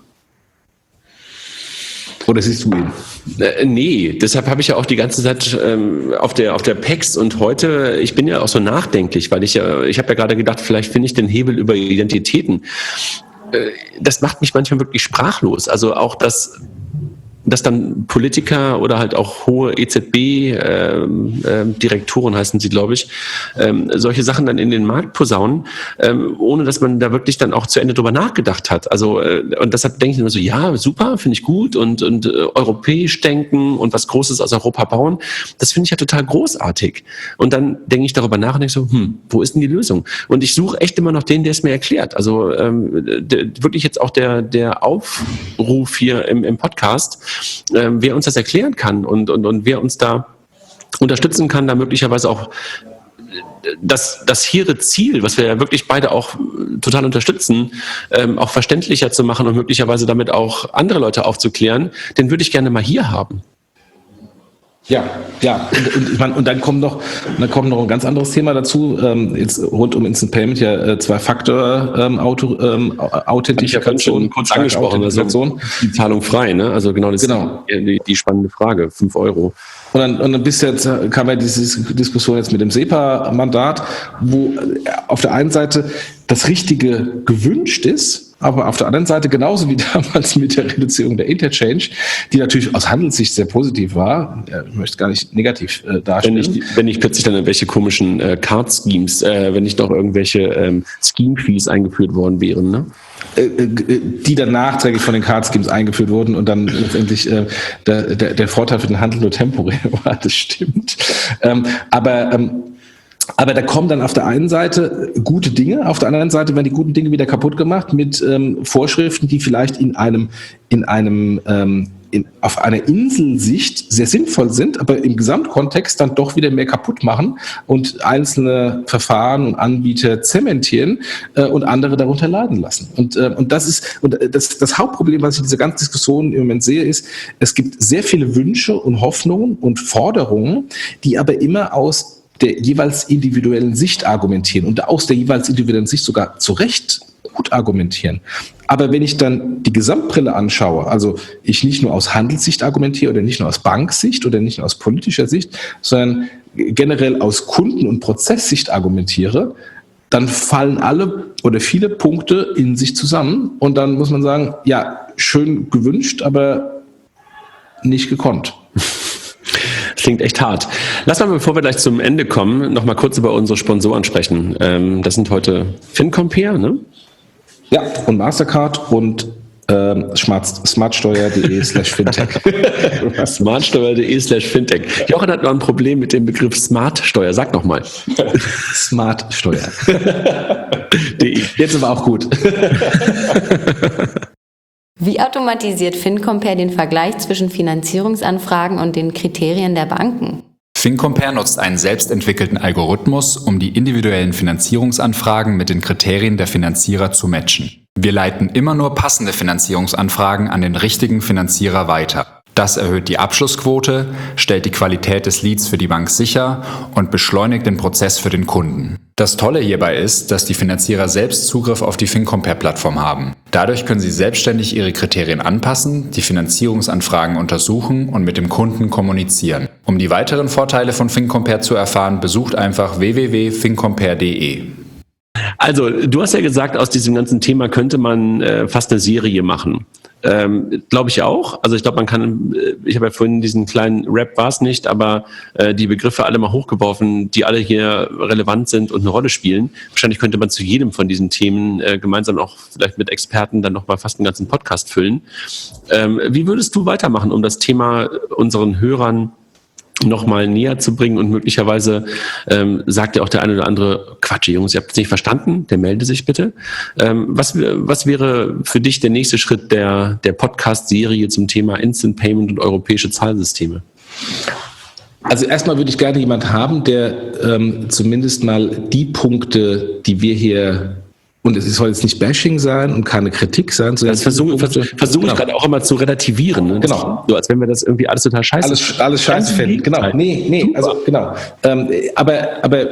Oder siehst du ihn? Nee, deshalb habe ich ja auch die ganze Zeit auf der PEX und heute, ich bin ja auch so nachdenklich, weil ich habe ja gerade gedacht, vielleicht finde ich den Hebel über Identitäten. Das macht mich manchmal wirklich sprachlos. Also auch dass dann Politiker oder halt auch hohe EZB-Direktoren heißen sie, glaube ich, solche Sachen dann in den Markt posaunen, ohne dass man da wirklich dann auch zu Ende drüber nachgedacht hat. Also und deshalb denke ich immer so, ja, super, finde ich gut und europäisch denken und was Großes aus Europa bauen, das finde ich ja total großartig. Und dann denke ich darüber nach und denke so, wo ist denn die Lösung? Und ich suche echt immer noch den, der es mir erklärt. Also wirklich jetzt auch der Aufruf hier im Podcast, wer uns das erklären kann und wer uns da unterstützen kann, da möglicherweise auch das hehre Ziel, was wir ja wirklich beide auch total unterstützen, auch verständlicher zu machen und möglicherweise damit auch andere Leute aufzuklären, den würde ich gerne mal hier haben. Ja. Und dann kommt noch ein ganz anderes Thema dazu. Jetzt rund um Instant Payment ja Zwei-Faktor-Authentifikation. Kurz angesprochen, also die Zahlung frei, ne? Also genau das ist die spannende Frage, 5 €. Und dann kam ja diese Diskussion jetzt mit dem SEPA-Mandat, wo auf der einen Seite das Richtige gewünscht ist, aber auf der anderen Seite genauso wie damals mit der Reduzierung der Interchange, die natürlich aus Handelssicht sehr positiv war, ich möchte gar nicht negativ darstellen. Wenn nicht plötzlich dann irgendwelche komischen Card-Schemes, wenn nicht noch irgendwelche Scheme-Fees eingeführt worden wären, ne? Die dann nachträglich von den Card-Schemes eingeführt wurden und dann letztendlich der Vorteil für den Handel nur temporär war, das stimmt. Aber Aber da kommen dann auf der einen Seite gute Dinge, auf der anderen Seite werden die guten Dinge wieder kaputt gemacht mit Vorschriften, die vielleicht auf einer Inselsicht sehr sinnvoll sind, aber im Gesamtkontext dann doch wieder mehr kaputt machen und einzelne Verfahren und Anbieter zementieren und andere darunter leiden lassen. Und das Hauptproblem, was ich in dieser ganzen Diskussion im Moment sehe, ist, es gibt sehr viele Wünsche und Hoffnungen und Forderungen, die aber immer aus der jeweils individuellen Sicht argumentieren und aus der jeweils individuellen Sicht sogar zu Recht gut argumentieren. Aber wenn ich dann die Gesamtbrille anschaue, also ich nicht nur aus Handelssicht argumentiere oder nicht nur aus Banksicht oder nicht nur aus politischer Sicht, sondern generell aus Kunden- und Prozesssicht argumentiere, dann fallen alle oder viele Punkte in sich zusammen und dann muss man sagen, ja, schön gewünscht, aber nicht gekonnt. Klingt echt hart. Lass mal, bevor wir gleich zum Ende kommen, noch mal kurz über unsere Sponsoren sprechen. Das sind heute FinCompare, ne? Ja, und Mastercard und smartsteuer.de/fintech. Smartsteuer.de/fintech. Jochen hat noch ein Problem mit dem Begriff Smartsteuer. Sag noch mal. Smartsteuer. Jetzt aber auch gut. Wie automatisiert FinCompare den Vergleich zwischen Finanzierungsanfragen und den Kriterien der Banken? FinCompare nutzt einen selbstentwickelten Algorithmus, um die individuellen Finanzierungsanfragen mit den Kriterien der Finanzierer zu matchen. Wir leiten immer nur passende Finanzierungsanfragen an den richtigen Finanzierer weiter. Das erhöht die Abschlussquote, stellt die Qualität des Leads für die Bank sicher und beschleunigt den Prozess für den Kunden. Das Tolle hierbei ist, dass die Finanzierer selbst Zugriff auf die FinCompare-Plattform haben. Dadurch können sie selbstständig ihre Kriterien anpassen, die Finanzierungsanfragen untersuchen und mit dem Kunden kommunizieren. Um die weiteren Vorteile von FinCompare zu erfahren, besucht einfach www.fincompare.de. Also, du hast ja gesagt, aus diesem ganzen Thema könnte man fast eine Serie machen. Glaube ich auch. Also ich glaube, man kann, ich habe ja vorhin diesen kleinen Rap war es nicht, aber die Begriffe alle mal hochgeworfen, die alle hier relevant sind und eine Rolle spielen. Wahrscheinlich könnte man zu jedem von diesen Themen gemeinsam auch vielleicht mit Experten dann nochmal fast einen ganzen Podcast füllen. Wie würdest du weitermachen, um das Thema unseren Hörern nochmal näher zu bringen und möglicherweise sagt ja auch der eine oder andere, Quatsch, Jungs, ihr habt es nicht verstanden, der melde sich bitte. Was wäre für dich der nächste Schritt der Podcast-Serie zum Thema Instant Payment und europäische Zahlsysteme? Also erstmal würde ich gerne jemand haben, der zumindest mal die Punkte, die wir hier, und es soll jetzt nicht Bashing sein und keine Kritik sein. Das versuche ich gerade auch immer zu relativieren. Ne? Genau. So, als wenn wir das irgendwie alles total scheiße Alles scheiße finden. Genau. Nee, also genau. Aber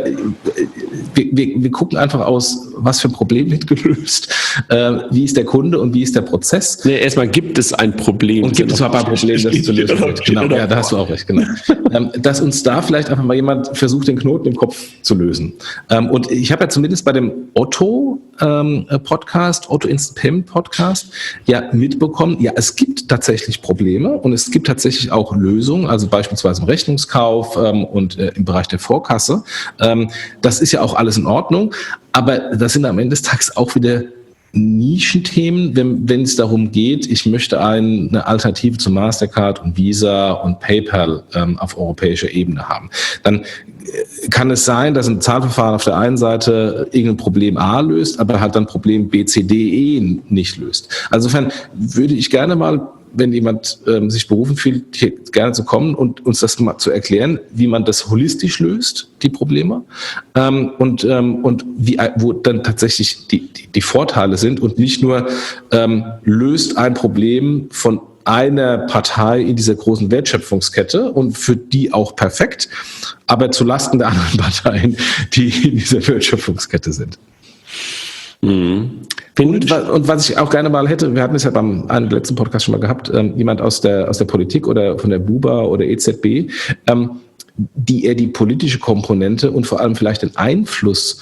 wir gucken einfach aus, was für ein Problem wird gelöst, wie ist der Kunde und wie ist der Prozess. Nee, erstmal gibt es ein Problem. Und gibt es aber ein Problem, das zu lösen wird. Genau, ja, da hast du auch recht. Genau. Dass uns da vielleicht einfach mal jemand versucht, den Knoten im Kopf zu lösen. Und ich habe ja zumindest bei dem Otto Instant Payment Podcast ja mitbekommen, ja, es gibt tatsächlich Probleme und es gibt tatsächlich auch Lösungen, also beispielsweise im Rechnungskauf und im Bereich der Vorkasse. Das ist ja auch alles in Ordnung, aber das sind am Ende des Tages auch wieder Nischenthemen, wenn es darum geht, ich möchte eine Alternative zu Mastercard und Visa und PayPal auf europäischer Ebene haben. Dann kann es sein, dass ein Zahlverfahren auf der einen Seite irgendein Problem A löst, aber halt dann Problem B, C, D, E nicht löst. Also insofern würde ich gerne mal, wenn jemand sich berufen fühlt, hier gerne zu kommen und uns das mal zu erklären, wie man das holistisch löst, die Probleme, und wo dann tatsächlich die Vorteile sind und nicht nur löst ein Problem von einer Partei in dieser großen Wertschöpfungskette und für die auch perfekt, aber zulasten der anderen Parteien, die in dieser Wertschöpfungskette sind. Mhm. Und was ich auch gerne mal hätte, wir hatten es ja beim einen letzten Podcast schon mal gehabt, jemand aus der Politik oder von der BUBA oder EZB, die eher die politische Komponente und vor allem vielleicht den Einfluss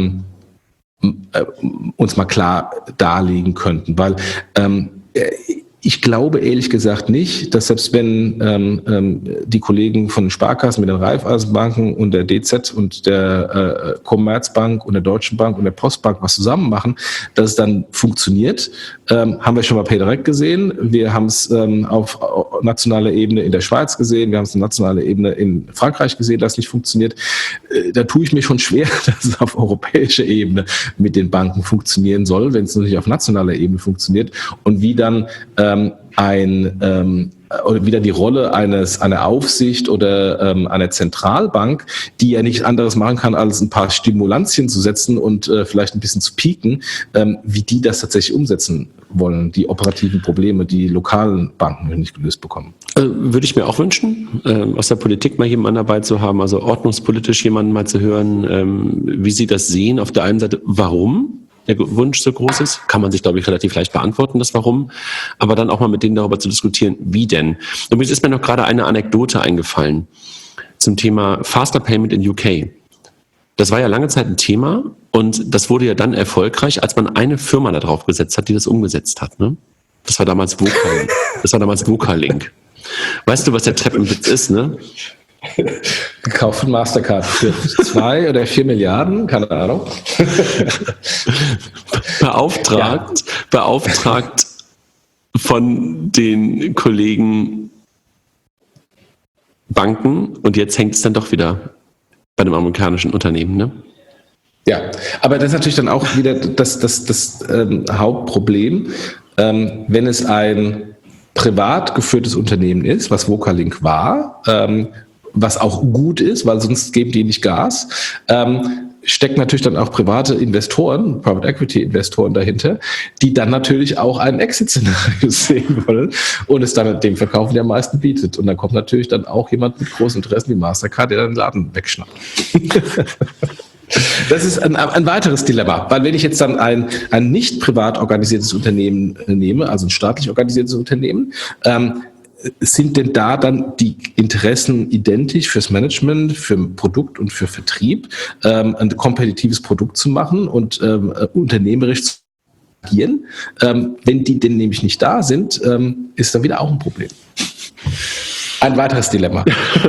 uns mal klar darlegen könnten, weil Ich glaube ehrlich gesagt nicht, dass selbst wenn die Kollegen von den Sparkassen mit den Raiffeisenbanken und der DZ und der Commerzbank und der Deutschen Bank und der Postbank was zusammen machen, dass es dann funktioniert. Haben wir schon mal PayDirect gesehen. Wir haben es auf nationaler Ebene in der Schweiz gesehen. Wir haben es auf nationaler Ebene in Frankreich gesehen, dass es nicht funktioniert. Da tue ich mir schon schwer, dass es auf europäischer Ebene mit den Banken funktionieren soll, wenn es natürlich auf nationaler Ebene funktioniert. Und wie dann oder wieder die Rolle einer Aufsicht oder einer Zentralbank, die ja nichts anderes machen kann, als ein paar Stimulantien zu setzen und vielleicht ein bisschen zu pieken, wie die das tatsächlich umsetzen wollen, die operativen Probleme, die lokalen Banken nicht gelöst bekommen. Würde ich mir auch wünschen, aus der Politik mal jemanden dabei zu haben, also ordnungspolitisch jemanden mal zu hören, wie sie das sehen. Auf der einen Seite, warum der Wunsch so groß ist, kann man sich, glaube ich, relativ leicht beantworten, das Warum, aber dann auch mal mit denen darüber zu diskutieren, wie denn. Und mir ist mir noch gerade eine Anekdote eingefallen zum Thema Faster Payment in UK. Das war ja lange Zeit ein Thema und das wurde ja dann erfolgreich, als man eine Firma da drauf gesetzt hat, die das umgesetzt hat. Ne? Das war damals Vocalink. Weißt du, was der Treppenwitz ist, ne? Gekauft von Mastercard für 2 oder 4 Milliarden, keine Ahnung. Beauftragt von den Kollegen Banken und jetzt hängt es dann doch wieder bei einem amerikanischen Unternehmen, ne? Ja, aber das ist natürlich dann auch wieder das Hauptproblem, wenn es ein privat geführtes Unternehmen ist, was Vocalink war, was auch gut ist, weil sonst geben die nicht Gas, stecken natürlich dann auch private Investoren, Private Equity Investoren dahinter, die dann natürlich auch ein Exit-Szenario sehen wollen und es dann dem verkaufen, der am meisten bietet. Und dann kommt natürlich dann auch jemand mit großen Interessen wie Mastercard, der dann den Laden wegschnappt. Das ist ein weiteres Dilemma, weil wenn ich jetzt dann ein nicht privat organisiertes Unternehmen nehme, also ein staatlich organisiertes Unternehmen, sind denn da dann die Interessen identisch fürs Management, für Produkt und für Vertrieb, ein kompetitives Produkt zu machen und unternehmerisch zu agieren? Wenn die denn nämlich nicht da sind, ist dann wieder auch ein Problem. Ein weiteres Dilemma.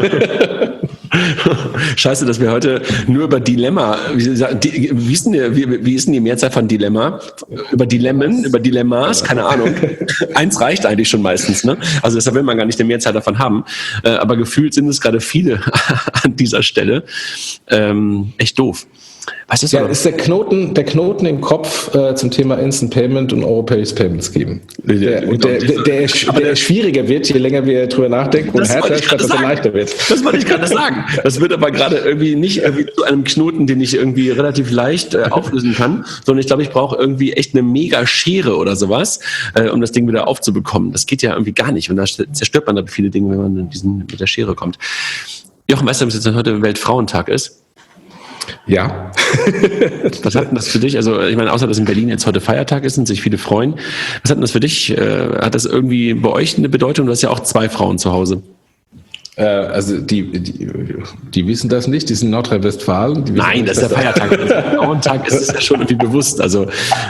Scheiße, dass wir heute nur über Dilemma, wie ist denn die Mehrzahl von Dilemma? Über Dilemmas, keine Ahnung. Eins reicht eigentlich schon meistens, ne? Also deshalb will man gar nicht eine Mehrzahl davon haben. Aber gefühlt sind es gerade viele an dieser Stelle. Echt doof. Was ist ist der Knoten im Kopf zum Thema Instant Payment und Europäisches Payment Scheme. Der schwieriger wird, je länger wir drüber nachdenken und härter, statt dass er leichter wird. Das wollte ich gerade sagen. Das wird aber gerade irgendwie nicht zu einem Knoten, den ich irgendwie relativ leicht auflösen kann, sondern ich glaube, ich brauche irgendwie echt eine mega Schere oder sowas, um das Ding wieder aufzubekommen. Das geht ja irgendwie gar nicht und da zerstört man da viele Dinge, wenn man mit der Schere kommt. Jochen, weißt du, dass jetzt heute Weltfrauentag ist? Ja. Was hat denn das für dich? Also ich meine, außer dass in Berlin jetzt heute Feiertag ist und sich viele freuen, was hat denn das für dich? Hat das irgendwie bei euch eine Bedeutung? Du hast ja auch 2 Frauen zu Hause. Also die wissen das nicht, die sind in Nordrhein-Westfalen. Nein, das ist der Feiertag. Der Frauentag ist es ja schon irgendwie bewusst. Also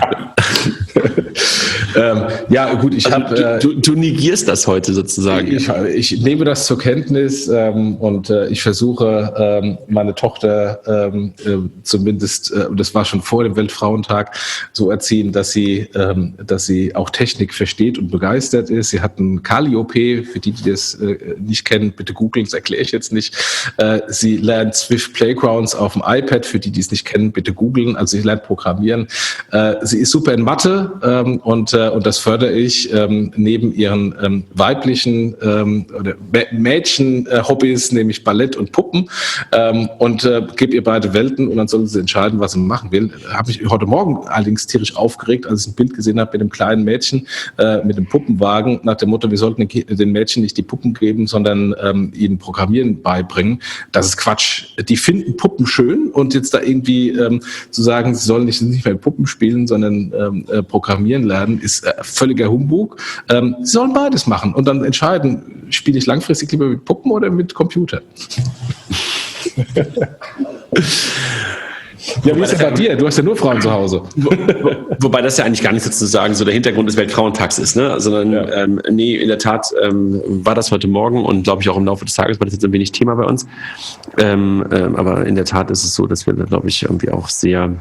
ja, gut, du negierst das heute sozusagen. Ich nehme das zur Kenntnis und ich versuche, meine Tochter zumindest, das war schon vor dem Weltfrauentag, so erziehen, dass sie auch Technik versteht und begeistert ist. Sie hat ein Kali-OP, für die das nicht kennen, bitte googeln, das erkläre ich jetzt nicht. Sie lernt Swift Playgrounds auf dem iPad, für die es nicht kennen, bitte googeln. Also sie lernt Programmieren. Sie ist super in Mathe und das fördere ich neben ihren weiblichen oder Mädchen-Hobbys, nämlich Ballett und Puppen, und gebe ihr beide Welten und dann soll sie entscheiden, was sie machen will. Habe mich heute Morgen allerdings tierisch aufgeregt, als ich ein Bild gesehen habe mit einem kleinen Mädchen mit einem Puppenwagen, nach dem Motto, wir sollten den Mädchen nicht die Puppen geben, sondern ihnen Programmieren beibringen. Das ist Quatsch. Die finden Puppen schön und jetzt da irgendwie zu sagen, sie sollen nicht mehr Puppen spielen, sondern programmieren lernen, ist völliger Humbug. Sie sollen beides machen und dann entscheiden, spiele ich langfristig lieber mit Puppen oder mit Computer. Ja, wie ist das bei dir? Du hast ja nur Frauen zu Hause. Wobei das ja eigentlich gar nicht sozusagen so der Hintergrund des Weltfrauentags ist, ne? Sondern nee, in der Tat war das heute Morgen und glaube ich auch im Laufe des Tages war das jetzt ein wenig Thema bei uns. Aber in der Tat ist es so, dass wir da, glaube ich, irgendwie auch sehr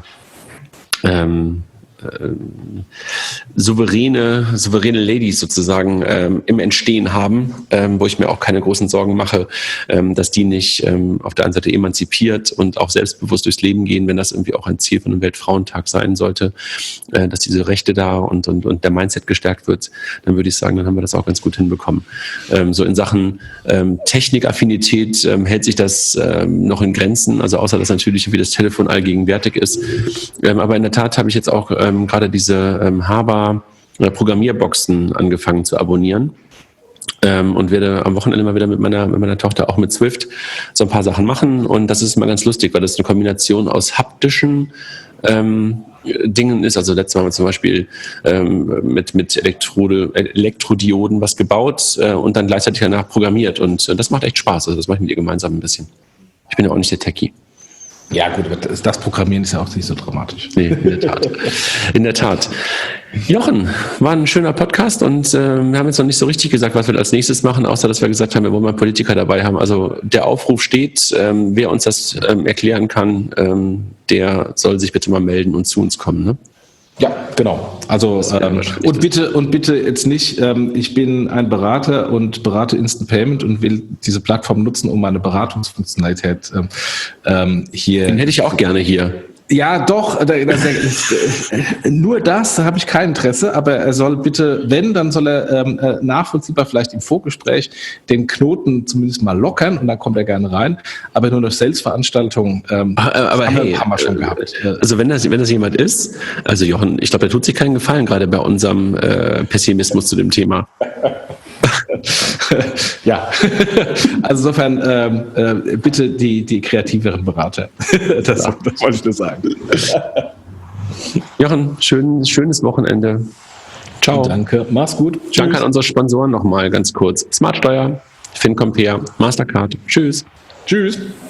souveräne Ladies sozusagen im Entstehen haben, wo ich mir auch keine großen Sorgen mache, dass die nicht auf der einen Seite emanzipiert und auch selbstbewusst durchs Leben gehen, wenn das irgendwie auch ein Ziel von einem Weltfrauentag sein sollte, dass diese Rechte da und der Mindset gestärkt wird, dann würde ich sagen, dann haben wir das auch ganz gut hinbekommen. So in Sachen Technikaffinität hält sich das noch in Grenzen, also außer dass natürlich wie das Telefon allgegenwärtig ist. Aber in der Tat habe ich jetzt auch gerade diese Haber Programmierboxen angefangen zu abonnieren und werde am Wochenende mal wieder mit meiner Tochter auch mit Swift so ein paar Sachen machen und das ist mal ganz lustig, weil das eine Kombination aus haptischen Dingen ist. Also letztes Mal haben wir zum Beispiel mit Elektrodioden was gebaut und dann gleichzeitig danach programmiert und das macht echt Spaß. Also das mache ich mit ihr gemeinsam ein bisschen. Ich bin ja auch nicht der Techie. Ja gut, das Programmieren ist ja auch nicht so dramatisch. Nee, in der Tat. In der Tat. Jochen, war ein schöner Podcast und wir haben jetzt noch nicht so richtig gesagt, was wir als nächstes machen, außer dass wir gesagt haben, wir wollen mal Politiker dabei haben. Also der Aufruf steht, wer uns das erklären kann, der soll sich bitte mal melden und zu uns kommen, ne? Ja, genau. Also und bitte jetzt nicht, ich bin ein Berater und berate Instant Payment und will diese Plattform nutzen, um meine Beratungsfunktionalität hier. Den hätte ich auch gerne hier. Ja, doch. Nur das, da habe ich kein Interesse. Aber er soll bitte, dann soll er nachvollziehbar vielleicht im Vorgespräch den Knoten zumindest mal lockern und dann kommt er gerne rein. Aber nur durch Selbstveranstaltungen aber hey, haben wir schon gehabt. Also wenn das jemand ist, also Jochen, ich glaube, der tut sich keinen Gefallen, gerade bei unserem Pessimismus zu dem Thema. Ja, also insofern bitte die kreativeren Berater. Das wollte ich nur sagen. Jochen, schönes Wochenende. Ciao. Danke, mach's gut. Danke an unsere Sponsoren nochmal ganz kurz. Smartsteuer, FinCompare, Mastercard. Tschüss. Tschüss.